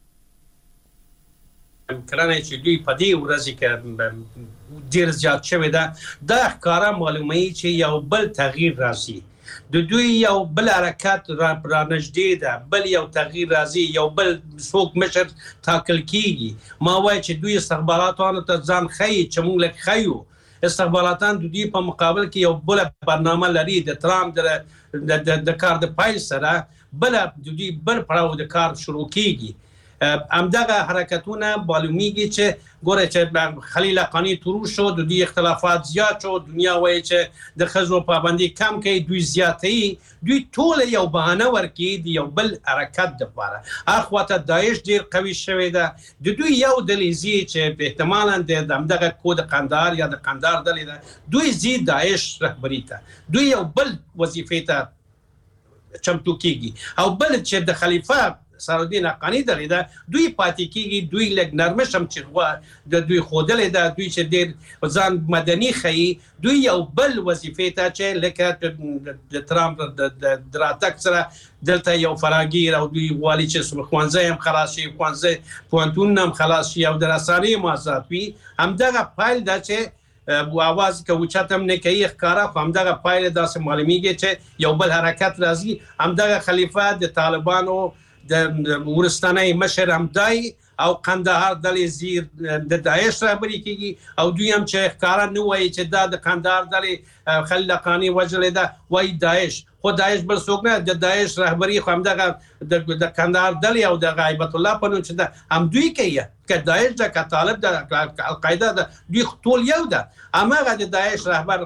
G: کرانه چې دوی په دې ورځ کې ډیر زیات شوی ده دا ښکارا معلومه چې یو بل تغییر راځي، د دوی یو بل حرکت را نږدې ده، بل یو تغییر راځي، یو بل څوک مشر ټاکل کیږي. ما وایي چې دوی استخباراتو ته ځان ښیي چې موږ لږ ښیو، استخباراتان د دوی په مقابل کې یو بل برنامه لري د ترامپ د کار د پایل سره، بل د دوی بل پړاو د کار شروع کیږي. همدغه حرکتونه معلومیږي چې ګوره چې خلیل حقانی تورو شو، د دوی اختلافات زیات شو، دنیا وایي چې د ښځو پابندي کم کوي، دوی زیاتوي، دوی ټول یو بهانه ورکوي د یو بل حرکت دپاره. اخواته داعش ډیر قوي شوی ده، د دوی یو ډلې ځي چې احتمالا د همدغه کود قندهار یا د قندهار ډلې ده، دوی ځي داعش رهبري ته، دوی یو بل وظیفې ته چمتو کیږي، او بل چې د خلیفه سرالدین حقانی دغه ده دوی پاتې کیږي، دوی لږ نرمش هم چې غوا د دوی خودلې ده، دوی چې ډېر ځان مدني ښیي، دوی یو بل وظیفې ته چې لکه د ترامپ د راتګ سره دلته یو فراګیر او دوی غواړي چې ښوونځی هم خلاص شي، ښوونځی پوهنتونونه هم خلاص شي او د رسنیو مازاد وي. همدغه پایل ده چې اواز که اوچت هم نه کوي ښکاره، خو همدغه پایل داسې معلومیږي چې یو بل حرکت راځي. همدغه خلیفه د طالبانو د ورستاني مشر همدای او قندهار ډلې زیر د داعش رهبري کیږي، او دوی هم چې ښکاره نه وایي چې دا د قندهار ډلې خلیل حقانی وژلې ده، وایي داعش، خو داعش بل څوک نه، د داعش رهبري خو همدغه د قندهار ډلې او د هیبت الله په نوم چې ده هم دوی کوي، که داعش ده که طالب ده که القاعده ده، دوی ټول یو ده. هماغه د داعش رهبر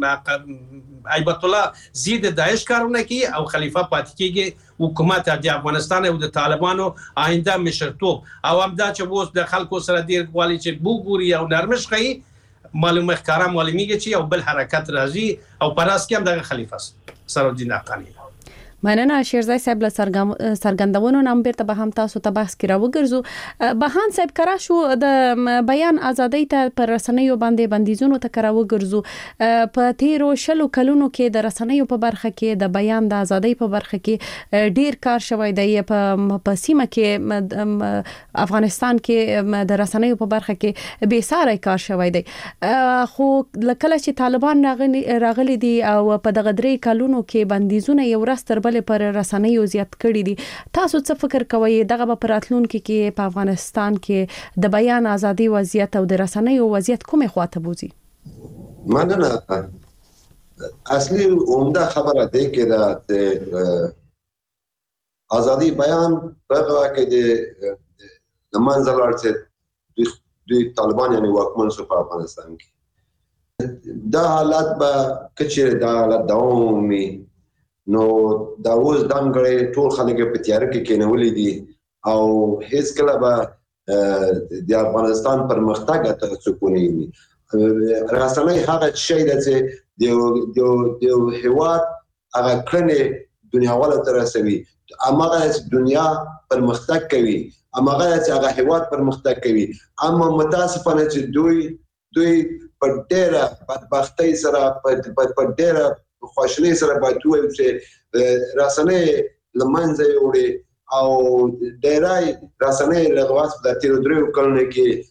G: هیبت الله زید داعش کارونه کوي او خلیفه پاتې کیږي، حکومت د افغانستان او د طالبانو آینده مشرتوب، او همدا چې اوس د خلکو سره ډیر غواړي چې بوګوري او نرمش ښیي، معلومه ښکاره معلومیږي چې یو بل حرکت راځي او په راس کې هم دغه خلیفه سرالدین حقانی.
D: مننه شیرزای صاحب له څرګندونو نه بیرته به هم تاسو ته بحث کې راوګرځو. بهان صاحب کرا شو د بیان ازادۍ ته پر رسنیو باندې بندیزونو ته کرا وګرځو، په تیرو شلو کلونو کې د رسنیو په برخه کې د بیان د ازادۍ په برخه کې ډیر کار شوی دی، په سیمه کې افغانستان کې د رسنیو په برخه کې بې ساري کار شوی دی، خو لکه چې طالبان راغلي دي او په دغه درې کلونو کې بندیزونه یو راستر بل پر رسنیو زیات کړی دي، تاسو څه فکر کوئ دغه په راتلونکي کې په افغانستان کې د بیان ازادي وضعیت او د رسنیو وضعیت کومه خواته بوزي؟
E: مننه. اصلي عمده خبره ده کې د ازادي بیان په کې د منځ لار چې د طالبان یعنی واکمن شو په افغانستان کې، دا حالت به کچره دا حالت دوامي نو دا اوس دمګړی ټول خلک په تیار کې کېنولې دي او هیڅ کله به د افغانستان پرمختګ ته سکونی وي. رسنۍ هغه شی ده چې د هیواد هغه کړنې دنیاواله ته رسوي، هماغه دنیا پرمختګ کوي، هماغه چې هغه هیواد پرمختګ کوي. اما متاسفانه چې دوی دوی په ډېره بدبختۍ سره په ډېره خوشحالي سره باید وایو چې رسنۍ له منځه یوړې او ډېری رسنۍ له غواصب د تېرو درېیو کلونو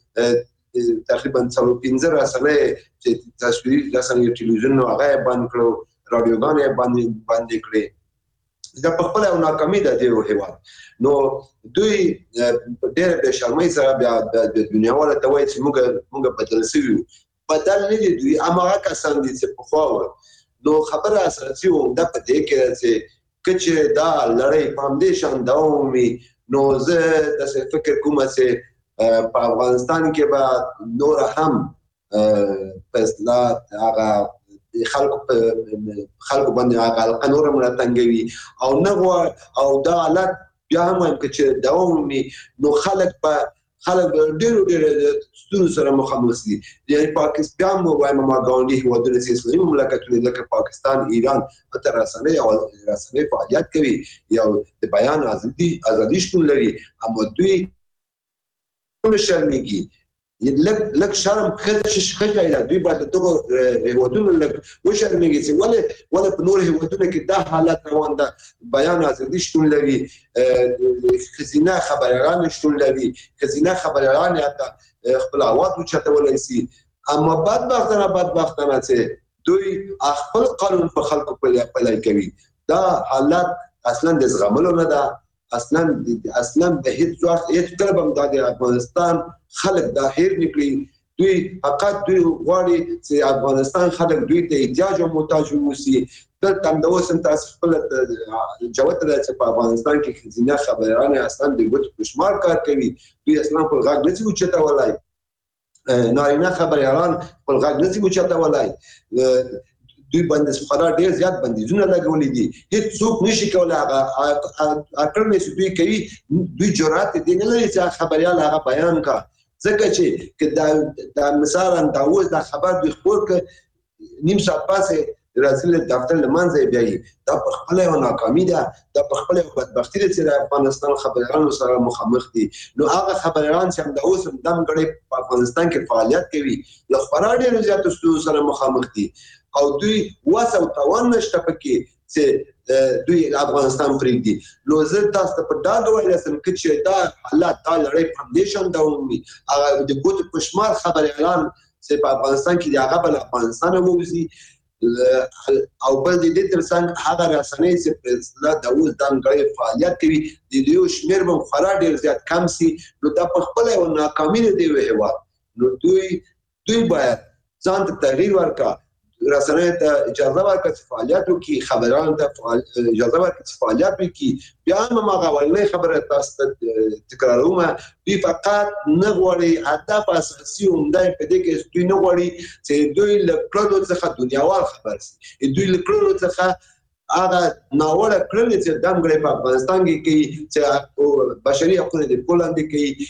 E: کې تقریبا څلور پنځه رسنۍ چې تصویري رسنۍ ټلویزیون هغه یې بند کړو، راډیوګانې یې بندې کړې، دا په خپله یو ناکامي ده د یو هېواد. نو دوی ډېره بې شرمۍ سره بیا د دنیاواله ته وایي چې موږ بدل سوي یو، بدل نه دي، دوی هماغه کسان دي چې پخوا وو. نو خبره اساسي عمده په دې کې ده چې که چې دا لړۍ په همدې شان دوام وي، نو زه داسې فکر کوم چې په افغانستان کې به نوره هم په اصطلاح هغه خلکو په خلکو باندې هغه حلقه نوره مړه تنګوي او نه غواړي او دا حالت بیا هم وایم چې دوام وي نو خلک په خلک ډېر ډېر ستونزو سره مخامخ دي. یعنی پاکستان مو وایم ما ګاونډي هیوادونه چې اسلامي مملکتونه لکه پاکستان، ایران ته رسنۍ او رسنۍ فعالیت کوي یا د بیان ازادي ازادي شتون لري، اما دوی شرمېږي لږ لږ شرم خځه دوی باید دغه هیوادونو لږ وشرمېږي چې ولې ولې په نور هیوادونو کې دا حالت روان ده، بیان ازادي شتون لري، ښځینه خبریالان شتون لري، ښځینه خبریالان حتی خپل اواز اوچتولی شي. اما بدبختانه بدبختانه چې دوی خپل قانون په خلکو پلی کوي. دا حالت اصلا د زغملو نه ده، اصلا اصلا به هیڅ وخت هیڅ کله به د افغانستان خلک دا هیر نکړي. دوی فقط دوی غواړي چې افغانستان خلک دوی ته احتیاج او محتاج واوسي. دلته هم د اوس هم تاسو خپل جوت ده چې په افغانستان کې ښځینه خبریالان اصلا د ګوتو په شمار کار کوي، دوی اصلا خپل غږ نه شي اوچتولی، نارینه خبریالان خپل غږ نه شي اوچتولی، دوی باندې خورا ډېر زیات بندیزونه لګولي دي، هیڅ څوک نشي کولی هغه کړنې چې دوی کوي. دوی جرأت دې نه لري چې خبریال هغه بیان کا، ځکه چې دا مثلا دا اوس دا خبر دوی خپور کړ نیم ساعت پاسې راځي له دفتر له منځه بیایي. دا په خپله یوه ناکامي ده، دا په خپله یوه بدبختي ده چې د افغانستان خبریالانو سره مخامخ دي. نو هغه خبریالان چې همدا اوس هم دم ګړی په افغانستان کې فعالیت کوي له خورا ډېرو زیاتو ستونزو سره مخامخ دي او دوی وس او توان نشته پکې چې دوی افغانستان پرېږدي. نو زه تاسو ته په ډاډ ویلی شم چې دا حالت دا لړۍ په همدې شان دوام وي. هغه د ګوتو په شمار خبریالان چې په افغانستان کې دي هغه به له افغانستانه ووځي، او بل د دې تر څنګ هغه رسنۍ چې په اصطلاح د اوس ځانګړی فعالیت کوي د دوی شمېر به خورا ډېر زیات کم سي. نو دا په خپله یوه ناکامي ده د یوه هېواد. نو دوی دوی باید ځان ته تغییر ورکړه، رسنۍ ته اجازه ورکړه چې فعالیت وکړي، خبرانو ته اجازه ورکړي چې فعالیت وکړي. بیا هم هماغه اولنۍ خبره تاسو ته تکراروم، دوی فقط نه غواړي، هدف اساسي عمده یې په دې کې دوی نه غواړي چې دوی له کړنو څخه دنیاوال خبر شي، دوی له کړنو څخه هغه ناوړه کړنې چې دم ګړی په افغانستان کې کوي چې بشري حقونه د پولاندې کوي،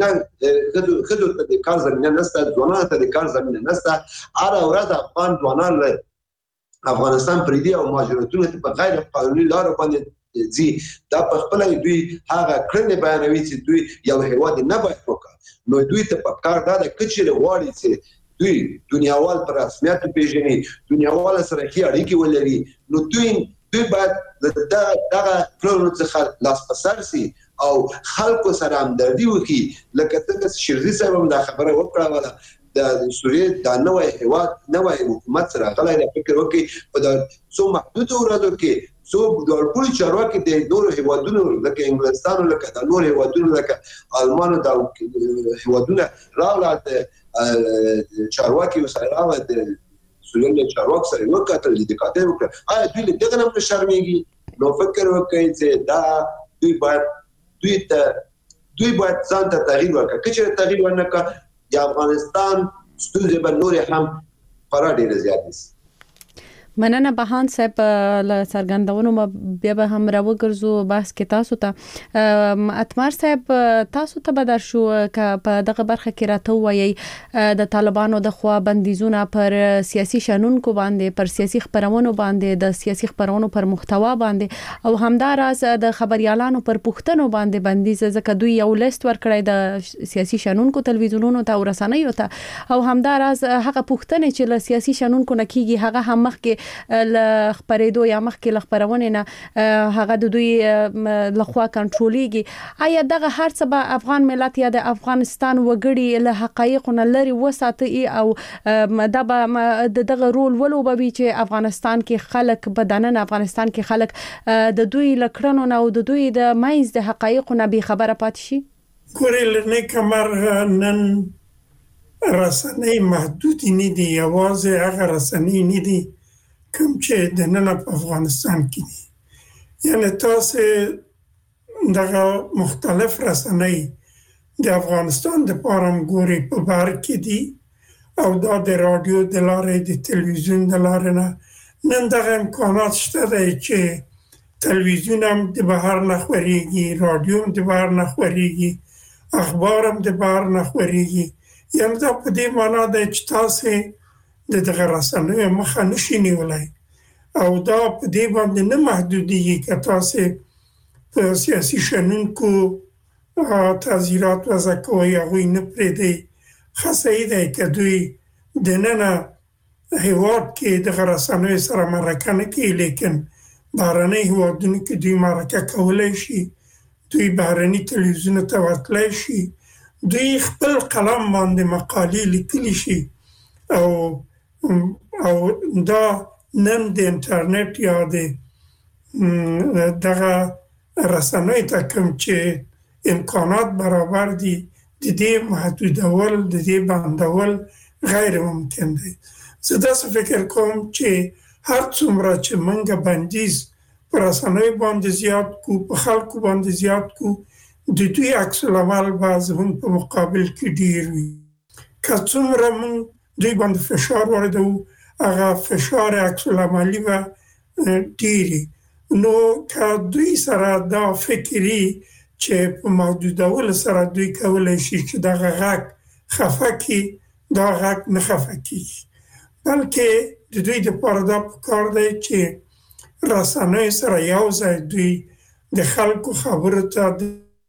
E: ښځینه ښځو ته د کار زمینه نشته، ځوانانو ته د کار زمینه نشته. هره ورځ افغان ځوانان له افغانستان پرېږدي او مهاجرتونو ته په غیر قانوني لارو باندې ځي. دا په خپله دوی هغه کړنې بیانوي چې دوی یو هېواد نه باید وکړي. نو دوی ته پکار دا ده که چېرې غواړي چې دوی دنیاوال په رسمیت وپېژني، دنیاوال سره ښې اړیکې ولري، نو دوی دوی باید دغه کړنو څخه لاس په سر سي او خلکو سره همدردي وکړي. لکه څنګه شیرزي صاحب هم دا خبره وکړه، د سوریې دا نوی هېواد نوی حکومت سره غلی دی، فکر وکړي په دا څو محدودو ورځو کې څو ډول چارواکي د نورو هېوادونو لکه انګلستان، لکه د نورو هېوادونو لکه المانو دا هېوادونه راغله، چارواکي سره راغله، د سوریې له چارواکو سره یې وکتل، لیدې کاته یې وکړه. آیا دوی له دغه نه هم نه شرمېږي؟ نو فکر وکړئ چې دا دوی باید دوی ته دوی باید ځان ته تغییر ورکړي. که چېرې تغییر ونه کړه د افغانستان ستونزې به نورې هم خورا ډېرې زیاتې شي.
D: مننه بهان صاحب له څرګندونو بیا به هم راوګرځو بحث کې تاسو ته. اتمر صاحب تاسو ته به در شو که په دغه برخه کې راته وایي د طالبانو د خوا بندیزونه پر سیاسي شنونکو باندې، پر سیاسي خبرونو باندې، د سیاسي خبرونو پر محتوا باندې او همداراز د خبريالانو پر پښتنو باندې بندیز، ځکه دوی یو لیست ورکړی د سیاسي شنونکو تلویزیونونو ته او رسنیو ته، او همداراز هغه پښتنې چې له سیاسي شنونکو نه کیږي هغه هم مخکې ل خبرېدو یا مخکې ل خبرونې نه هغه د دوی لخوا کنټرولېږي. آیا دغه هر څه به افغان ملت یا د افغانستان وګړي له حقایقو نه لري وساتي او دا به دغه رول ولوبوي چې افغانستان کې خلک په دننه افغانستان کې خلک د دوی له کړنو نه او د دوی د منځ د حقایقو نه بې خبره پاتې شي؟
F: ګورې له نیکه مرغه نن رسنۍ محدودې نه دي، یوازې هغه رسنۍ نه دي کوم چې د نن په افغانستان کې دي. یعنی تاسو دغه مختلف رسنۍ د افغانستان د پاره ګوري په بار کې دي او دا د رادیو د لارې د تلویزیون د لارې نه نن دغه امکانات شته دی چې تلویزیون هم د بهر نه خوريږي، رادیو هم د بهر نه خوريږي، اخبار هم د بهر نه خوريږي. یعنې دا په دې معنا ده چې تاسې د دغه رسنیو مخه نشئ نیولی او دا په دې باندې نه محدودېږي که تاسې په سیاسي شنونکو تعزیرات وضع کوئ، هغوی نه پرېږدئ. ښه صحیح دی که دوی دننه هېواد کې دغه رسنیو سره مرکه نه کوي، لیکن بهرني هېوادونو کې دوی مرکه کولی شي، دوی بهرني تلویزیونو ته ورتلی شي، دوی خپل قلم باندې مقالې لیکلی شي او او دا نن د انټرنیټ یا د دغه رسنیو ته کوم چې امکانات برابر دي د دې محدودول، د دې بندول غیر ممکن دی. زه داسې فکر کوم چې هر څومره چې موږ بندیز په رسنیو باندې زیات کو، په خلکو باندې زیات کو، د دوی عکس العمل به زموږ په مقابل کې ډیر وي. که څومره موږ دوی باندې فشار واردوو، هغه فشار عکس العملي به ډیري. نو که دوی سره دا فکري چې په محدودولو سره دوی کولی شي چې دغه غږ خفه کړي، دا غږ نه خفه کېږي، بلکې د دوی دپاره دا پکار دی چې رسنیو سره یو ځای دوی د خلکو خبرو ته، د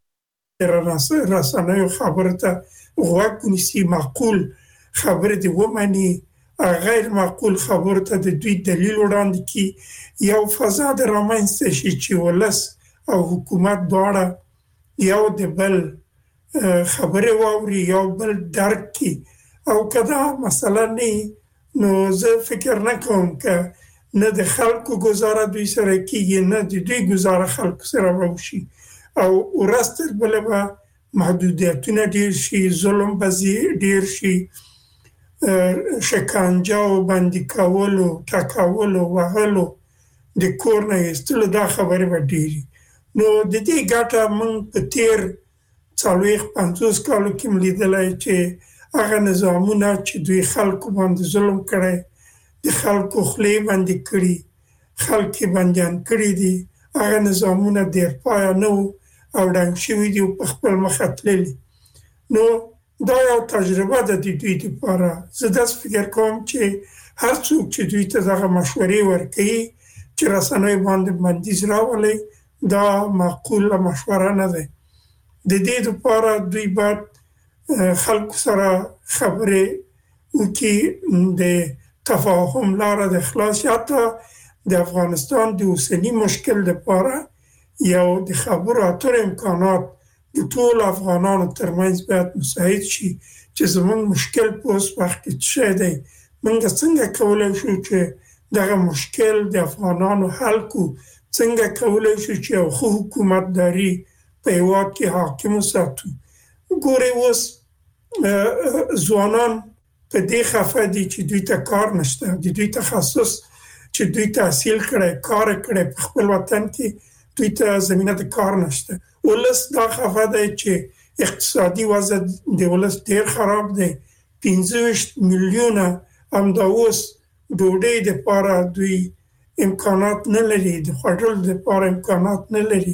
F: رسنیو خبرو ته غوږ ونیسي، معقول خبرې دې ومني، غیر معقول خبرو ته د دوی دلیل وړاندې کړي، یو فضا د رامنځته شي چې ولس او حکومت دواړه یو د بل خبرې واوري، یو بل درک کړي. او که دا مثلا نه نو زه فکر نه کوم که نه د خلکو ګزاره دوی سره کېږي، نه د دوی ګزاره خلکو سره به وشي او ورځ تر بله به محدودیتونه ډیر شي، ظلم به ډیر شي، شکنجه او بندي کولو، ټکولو، وهلو، د کور نه ایستلو، دا خبرې به ډیرې. نو د دې ګټه موږ په تیر څلوېښت پنځوس کالو کې م لیدلی چې هغه نظامونه چې دوی خلکو باندې ظلم کړی، د خلکو خولې بندې کړي، خلک یې بندیان کړي دي، هغه نظامونه دیر پایه نه وو او ډنګ شوي دي او په خپل مخه تللي. نو دا یو تجربه ده د دوی دپاره. زه داسې فکر کوم چې هر څوک چې دوی ته دغه مشورې ورکوي چې رسنیو باندې بندیز راولئ، دا معقوله مشوره نه ده. د دې دپاره دوی باید خلکو سره خبرې وکړي، د تفاهم لاره د خلاص، حتی د افغانستان د اوسني مشکل دپاره یو د خبرو اترو امکانات د ټول افغانانو ترمنځ باید مساعد شي چې زموږ مشکل په اوس وخت کې څه شی دی، موږ څنګه کولی شو چې دغه مشکل د افغانانو حل کړو، څنګه کولی شو چې یو ښه حکومتداري په هېواد کې حاکم وساتو. ګورئ اوس ځوانان په دې خفه دي چې دوی ته کار نشته، د دوی تخصص چې دوی تحصیل کړی، کار کړی، په خپل وطن کې دوی ته زمینه د کار نشته. ولس دا خفه دی چې اقتصادي وضع د ولس ډیر خراب دی، پنځه ویشت میلیونه همدا اوس ډوډۍ دپاره دوی امکانات نه لري، د خوړلو دپاره امکانات نه لري.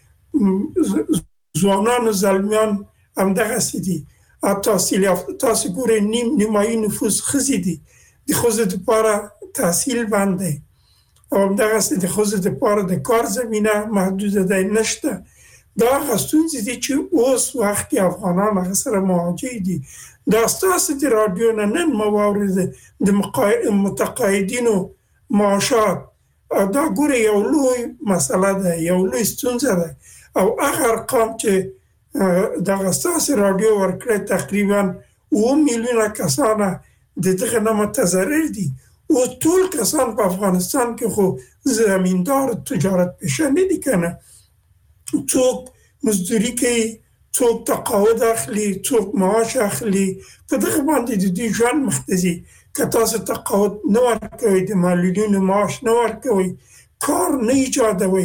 F: ځوانان او زلمیان همدغسې دي. تحصیل یافته، تاسې ګورئ نیم نیمایي نفوس ښځې دي، د ښځو دپاره تحصیل بند دی او همدغسې د ښځو دپاره د کار زمینه محدوده دی، نشته. دا هغه ستونزې دي چې اوس وخت کې افغانان هغه سره مواجه دي. دا ستاسې د راډیو نه نن ما واورېده د متقاعدینو معاشات، دا ګورئ یو لوی مسله ده، یو لوی ستونزه ده او هغه ارقام چې دغه ستاسې راډیو ورکړی تقریبا اووه میلیونه کسانه د دغه نه متضرر دي. او ټول کسان په افغانستان کې خو زمیندار تجارت پیشه نه دي که نه، څوک مزدوري کوي، څوک تقاعد اخلي، څوک معاش اخلي، په دغه باندې د دوی ژوند مخ ته ځي. که تاسو تقاعد نه ورکوئ، د معلولینو معاش نه ورکوئ، کار نه ایجادوئ،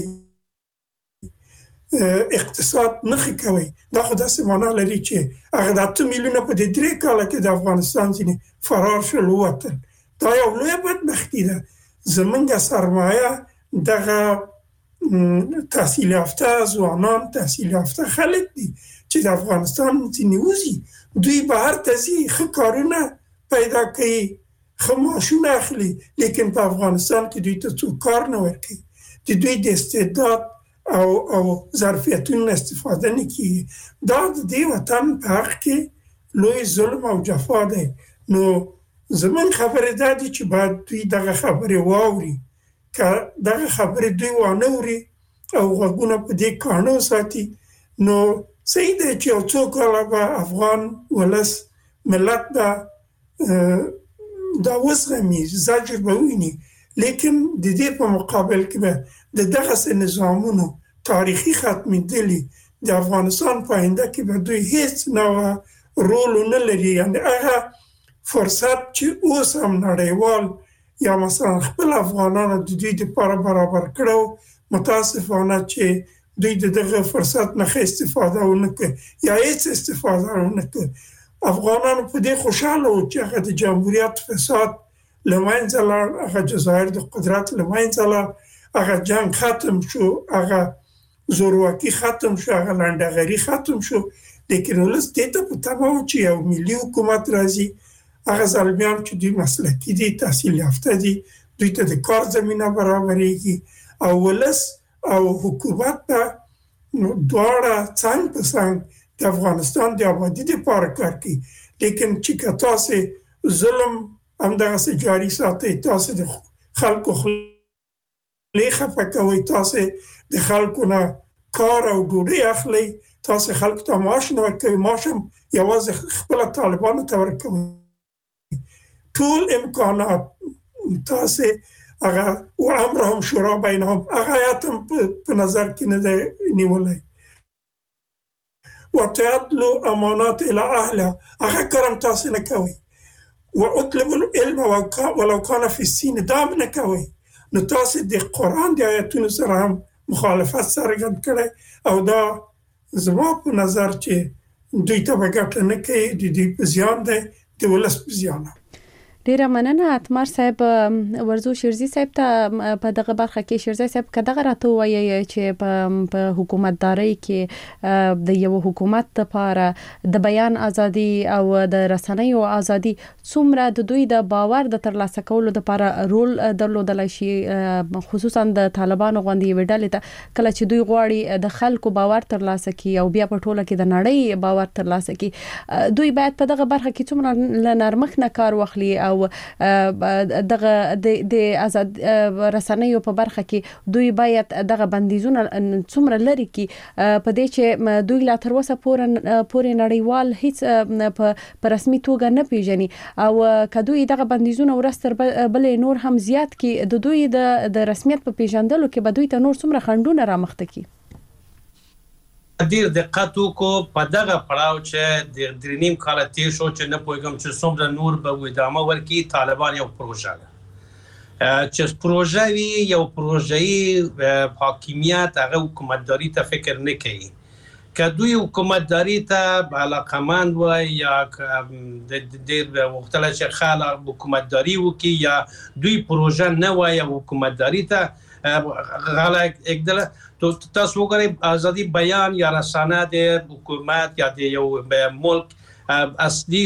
F: اقتصاد نه ښه کوئ، دا خو داسې معنا لري چې هغه د اته میلیونه په دې درې کاله کې د افغانستان ځینې فرار شول، ووتل. دا یو لویه بدبختي ده. زمونږ سرمایه دغه تحصیل یافته ځوانان تحصیل یافته خلک دي چې د افغانستان ځینې وځي دوی بهر ته ځي ښه کارونه پیدا کوي ښه معاشونه اخلي لیکن په افغانستان کې دوی ته څوک کار نه ورکوي د دوی د استعداد او او ظرفیتونو استفاده نه کیږي دا د دې وطن په حق کې لوی ظلم او جفا دی نو زمون خبره ده چې باید دوی دغه خبره واوري که دغه خبره دوی وانه وري او غوږونه په دې کانو ساتي نو صحیح دی چې یو څو کاله به افغان ولس ملت به دا وزغمي زجر به ویني لیکن د دې په مقابل کې به د دغه نظامونو تاریخي ختمېدلي د افغانستان په آینده کې به دوی هیڅ نوع رول نه لري یعنې هغه فرصت چې اوس هم نړیوال یا مثلا خپل افغانانو د دوی دپاره برابر کړو متاسفانه چې دوی د دغه فرصت نه ښه استفاده ونه کړي یا هیڅ استفاده ونه کړي افغانانو په دې خوشحاله وو چې هغه د جمهوریت فساد له منځه لاړ هغه جزایر د قدرت له منځه لاړ هغه جنگ ختم شو هغه زورواکي ختم شو هغه لنډغري ختم شو لیکن ولس دې ته په تمه و چې یو ملي حکومت راځي هغه زلمیان چې دوی مسلکي دي تحصیل یافته دي دوی ته د کار زمینه برابرېږي او ولس او حکومت ته دواړه څنګ په څنګ د افغانستان د آبادي دپاره کار کوي لیکن چې که تاسې ظلم همدغسې جاري ساتئ تاسې د خلکو خولې خفه کوئ تاسې د خلکو نه کار او ډوډۍ اخلئ تاسې خلکو ته معاش نه ورکوئ معاش هم یوازې خپله طالبانو ته ورکوئ ټول امکانات تاسې هغه و امرهم شورا بینهم هغه آیات هم په نظر کې نه دی نیولی وتعدلوا امانات الى اهلها هغه کار هم تاسې نه کوئ واطلبوا العلم ولو كان في السين دا نه کوئ نو تاسې د قرآن د آیاتونو سره هم مخالفت څرګند کړی او دا زما په نظر چې دوی ته به ګټه نه کوي د دوی په زیان دی د ولس په زیان
D: ډیره مننه اتمر صاحب ورزو شیرزي صاحب ته په دغه برخه کې شیرزي صاحب کداغه راته وایي چې په حکومتداري کې د یو حکومت لپاره د بیان ازادي او د رسنیو ازادي څومره د دوی د باور د ترلاسه کولو لپاره رول درلودلای شي خصوصا د طالبانو غوندي وډلې ته کله چې دوی غواړي د خلکو باور ترلاسه کړي او بیا په ټوله کې د نړۍ باور ترلاسه کړي دوی باید په دغه برخه کې څومره لنرمخ نه کار واخلي او دغه د آزاد رسنیو په برخه کې دوی باید دغه بندیزونه څومره لري کې په دې چې دوی لا تر اوسه پورې نړیوال هیڅ په رسمي توګه نه پیژني او کدوې دغه بندیزونه ورستر بل نور هم زیات کې د دوی د رسمیت په پیژندلو کې به دوی ته نور څومره خنډونه رامخته کی
G: ډیر دقت وکړو په دغه پړاو چې د درنیم کال تیر شو چې نه پوهیږم چې څومره نور به ادامه ورکړي طالبان یو پروژه ده چې پروژه وی یو پروژه‌ای حاکمیت هغه حکومتداري ته فکر نه کوي که دوی حکومتداري ته علاقمند و یا د ډیر وختله چې خلک حکومتداري وکړي یا دوی پروژه نه وای حکومتداري ته غلا اقدل تاسو وګورئ ازادي بیان یا رسانه د حکومت یا د یو ملک اصلي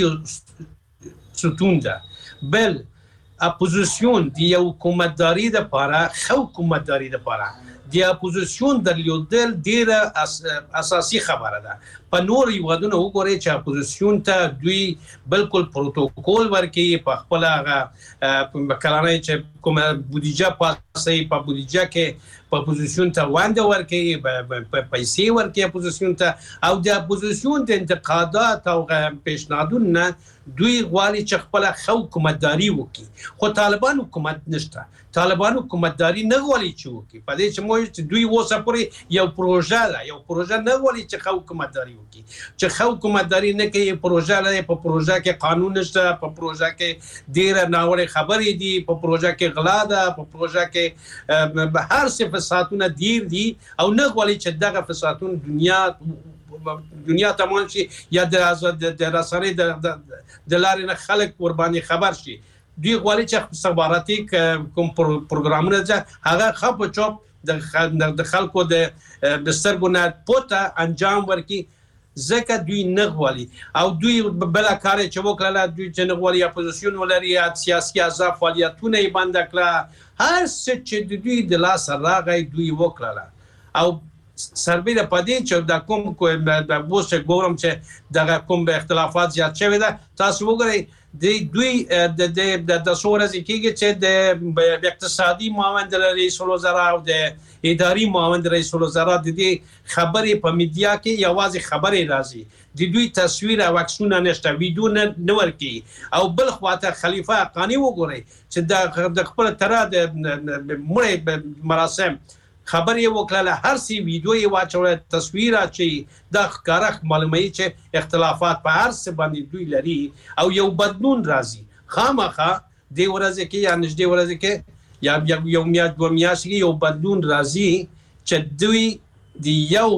G: ستون ده بل اپوزیسیون دی یو حکومتداري د لپاره خو حکومتداري د لپاره د اپوزیسیون درلودل ډیره اساسي خبره ده په نور یوادونه وګورئ چې اپوزیسیون ته دوی بالکل پروتوکول ورکړي په خپل هغه کلانه چې کومه بودیجه پاسې په بودیجه کې په اپوزیسیون ته وانده ورکړي په پیسې ورکړي اپوزیسیون ته او د اپوزیسیون د انتقادات او پیشنهادونه دوی غواړي چې خپل خو حکومتداري وکړي خو طالبان حکومت نشته طالبان حکومتداري نه غواړي چې وکړي په دې چې موږ دوی اوسه پورې یو پروژه ده یو پروژه نه غواړي چې خو حکومتداري وکړي چې خو حکومتداري نه کوي پروژه لري په پروژه کې قانون نشته په پروژه کې ډیره ناوړه خبرې دي په پروژه کې غلا ده په پروژه کې هر څه فسادونه ډیر دي او نه غواړي چې دغه فسادونه دنیا دنیا تمام شي یا د آزاد د رسنۍ د د لارې نه خلک ور باندې خبر شي دوی غواړي چې استخباراتي کوم پروګرامونه چې هغه خپ چوپ د خلکو د بسترګو نه پورته انجام ورکړي ځکه دوی نه غواړي او دوی بله کار یې چې وکړله دوی چې نه غواړي اپوزیسیون ولري سیاسي احزاب فعالیتونه یې بنده کړه هر څه چې د دوی د لاسه راغی دوی وکړله او سربیره په دې چې د کوم اوس چې ګورم چې دغه کوم اختلافات زیات شوي ده تاسو وګورئ دوی د څو ورځې کېږي چې د اقتصادي معاون د رئیس الوزرا او د اداري معاون د رئیس الوزرا د دې خبرې په میډیا کې یوازې خبرې راځي د دوی تصویر او عکسونه نشته ویډیو نه ورکوي او بل خواته خلیفه حقانی وګورئ چې د خپل تره د مړی مراسم خبرې وکړله هر څه ویډیو یې واچوله تصویر اچوي دا ښکاره معلوموي چې اختلافات په هر څه باندې دوی لري او یو بدلون راځي خامخا دې ورځې کې یا نږدې ورځې کې یا یو میاشت دوه میاشتې کې یو بدلون راځي چې دوی د یو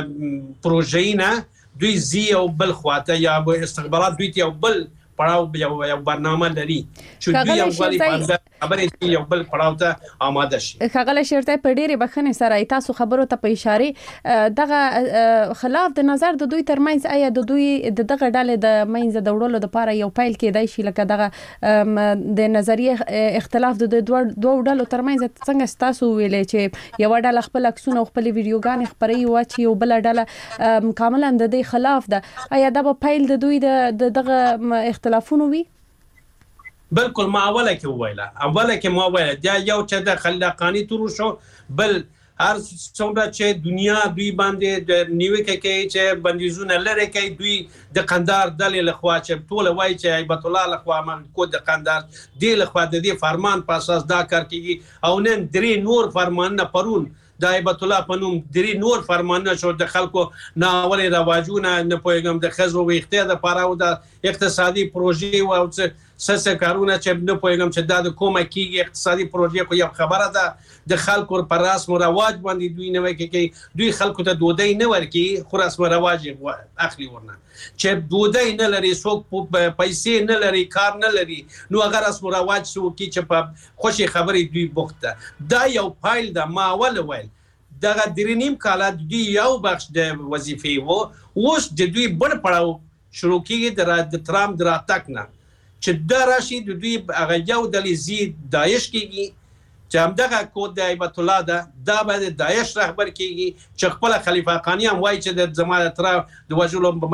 G: پروژې نه دوی ځي یو بل خواته یا استخبارات دوی ته یو بل پړاو یو برنامه لري چې دوی یو غواړي خبرې یو بل پړاو ته آماده شي
D: ښاغلی شیرزی په ډېرې بخښنې سره تاسو خبرو ته په اشارې دغه خلاف د نظر د دوی ترمنځ آیا د دوی د دغه ډلې د منځه د وړلو دپاره یو پیل کېدای شي لکه دغه د نظریې اختلاف د دوه ډلو ترمنځ څنګه ستاسو ویلې چې یوه ډله خپل عکسونه او خپلې ویډیوګانې خپروي واچي یو بله ډله کاملا د دې خلاف ده آیا دا به پیل د دوی د دغه اختلافونو وي
G: بالکل ما اوله کې وویله اوله کې ما وویله دا یو چې د خلاقاني تورو شو بل هر څومره چې دنیا دوی باندې د نیوکه کوي چې بندیزونه لري کوي دوی د قندار ډلې لخوا چې ټول وایي چې هیبت الله لخوا من کو د قندار دی لخوا د دې فرمان په اساس دا کار کیږي او نن درې نور فرمانونه پرون د هیبت الله په نوم درې نور فرمانونه شو د خلکو ناولې رواجونه نه پوهېږم د ښځو ویښتیا دپاره او د اقتصادي پروژې او څه څه کارونه چې نه پوهېږم چې دا د کومه کېږي اقتصادي پروژې خو یو خبره ده د خلکو پر رسم و رواج باندې دوی نیوکې کوي دوی خلکو ته ډوډۍ نه ورکوي خو رسم و رواج یې اخلي ورنه چې ډوډۍ نه لري څوک پیسې نه لري کار نه لري نو هغه رسم و رواج څه وکړي چې په خوښې خبرې دوی بوخت ده دا یو پایل ده ما اول ویل دغه درې نیم کاله دوی یو بخش د وظیفې و اوس د دوی بل پړاو شروع کېږي د ترامپ د راتګ نه چې دا راشي د دوی هغه یو ډلې ځي داعش کېږي چې همدغه کود د هیبت الله ده دا به د داعش رهبر کېږي چې خپله خلیفه حقاني هم وایي چې د زما د تره د وژلو په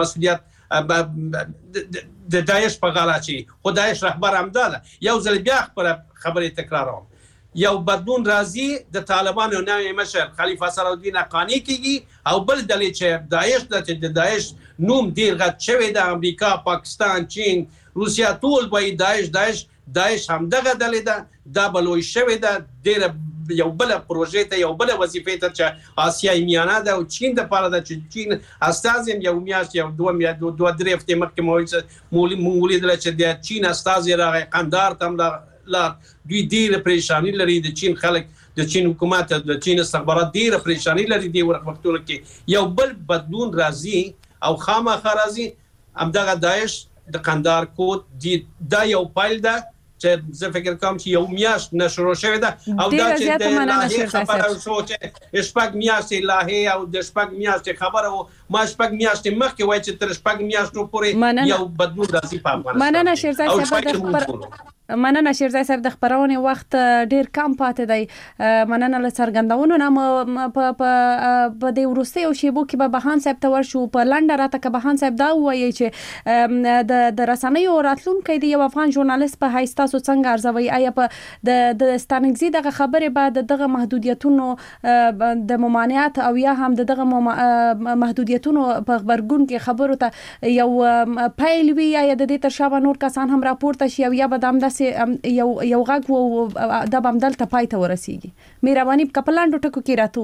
G: مسؤلیت د داعش په غاړه اچوي خو داعش رهبر همدا ده یو ځل بیا خپله خبرې تکراروم یو بدلون راځي د طالبانو نوی مشر خلیفه صلاحالدین حقاني کېږي او بل ډلې چې داعش ده چې د داعش نوم ډېر غټ شوی د امریکا پاکستان چین روسیا ټول به داعش داعش داعش همدغه ډلې ده دا به لوی شوې ده ډېره یو بله پروژې ته یو بله وظیفې ته چې آسیایي میانه ده او چین دپاره ده چې چین استازی هم یو میاشت یو دوه میاشت دوه درې هفتې مخکې مو ولیدله چې د چین استازی راغی قندهار ته هم لار دوی ډېره پریشاني لري د چین خلک د چین حکومت د چین استخبارات ډېره پریشاني لري دې وختونو کې یو بل بدلون راځي او خامخا راځي همدغه داعش د قندهار کود دا یو پیل ده چې زه فکر کوم چې یو میاشت نه شروع شوې ده او دا چې د لاهې خبره شو چې شپږ میاشتې لاهې او د شپږ میاشتې خبره و ما شپږ میاشتې مخکې وایي چې تر شپږ میاشتو پورې یو بدلون راځي په افغانستان
D: مننه شیرزی صاحب د خبر مننه شیرزی صاحب د خبرونې وخت ډیر کم پاتې دی مننه له څرګندونو نه په په د وروستیو شیبو کې به بهان صاحب ته ورشو په لنډه راته که بهان صاحب دا ووایي چې د د رسنیو راتلونکی د یو افغان ژورنالیست په حیث تاسو څنګه ارزوئ آیا په د د ستانکزي دغه خبرې به د دغه محدودیتونو د ممانعت او یا هم د دغه محدودیتونو په غبرګون کې خبرو ته یو پیل وي یا د دې تر شا به نور کسان هم راپورته شي او یا به د همداسې یو یو غږ و دا به همدلته پای ته ورسیږي مهرباني په پلاندو ټکو کې راته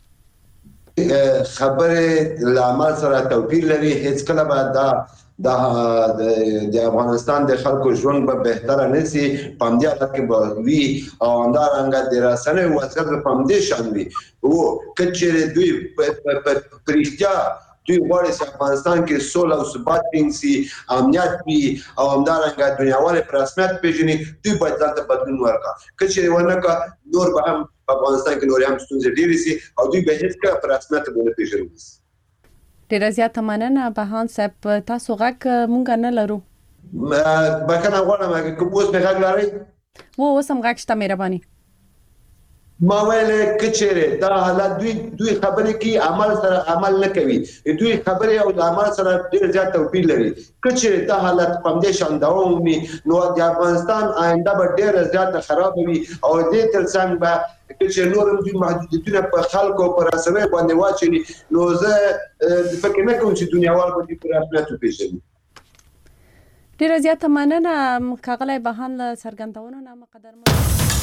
D: ووایئ
E: خبرې له عمل سره توپیر لري هیڅ کله به دا د افغانستان د خلکو ژوند به بهتره نشي په همدې حالت کې به وي او همدارنګه د رسنیو وضعیت به په همدې شان وي او که چیرې دوی په رښتیا دوی غواړي چې افغانستان کې سوله او ثبات ټینګ شي، امنیت وي او همدارنګه دنیاوالې په رسمیت پیژني. دوی باید دلته بدلون ورکړي. که چېرې ونه کړه نور به هم په افغانستان کې نورې هم ستونزې ډېرې شي او دوی به هېڅکله په رسمیت ونه پیژني.
D: ډیره زیاته مننه بهان صاحب. تاسو غږ مونږ نه لرو.
E: بخښنه غواړم که اوس مې غږ لرئ؟
D: و اوس هم غږ شته، مهرباني.
E: ما ویل که چېرې دا حالت دوی دوی خبرې کوي عمل سره عمل نه کوي، دوی خبرې او د عمل سره ډېر زیات توپیر لري. که چېرې دا حالت په همدې شان دوام ومومي نو د افغانستان آینده به ډېره زیاته خرابه وي او دې ترڅنګ به که چېرې نور هم دوی محدودیتونه په خلکو په رسنیو باندې واچوي نو زه فکر نه کوم چې دنیاوال به دوی په رسمیت وپېژني.
D: ډیره زیاته مننه ښاغلی بهان له څرګندونو نه. مقدر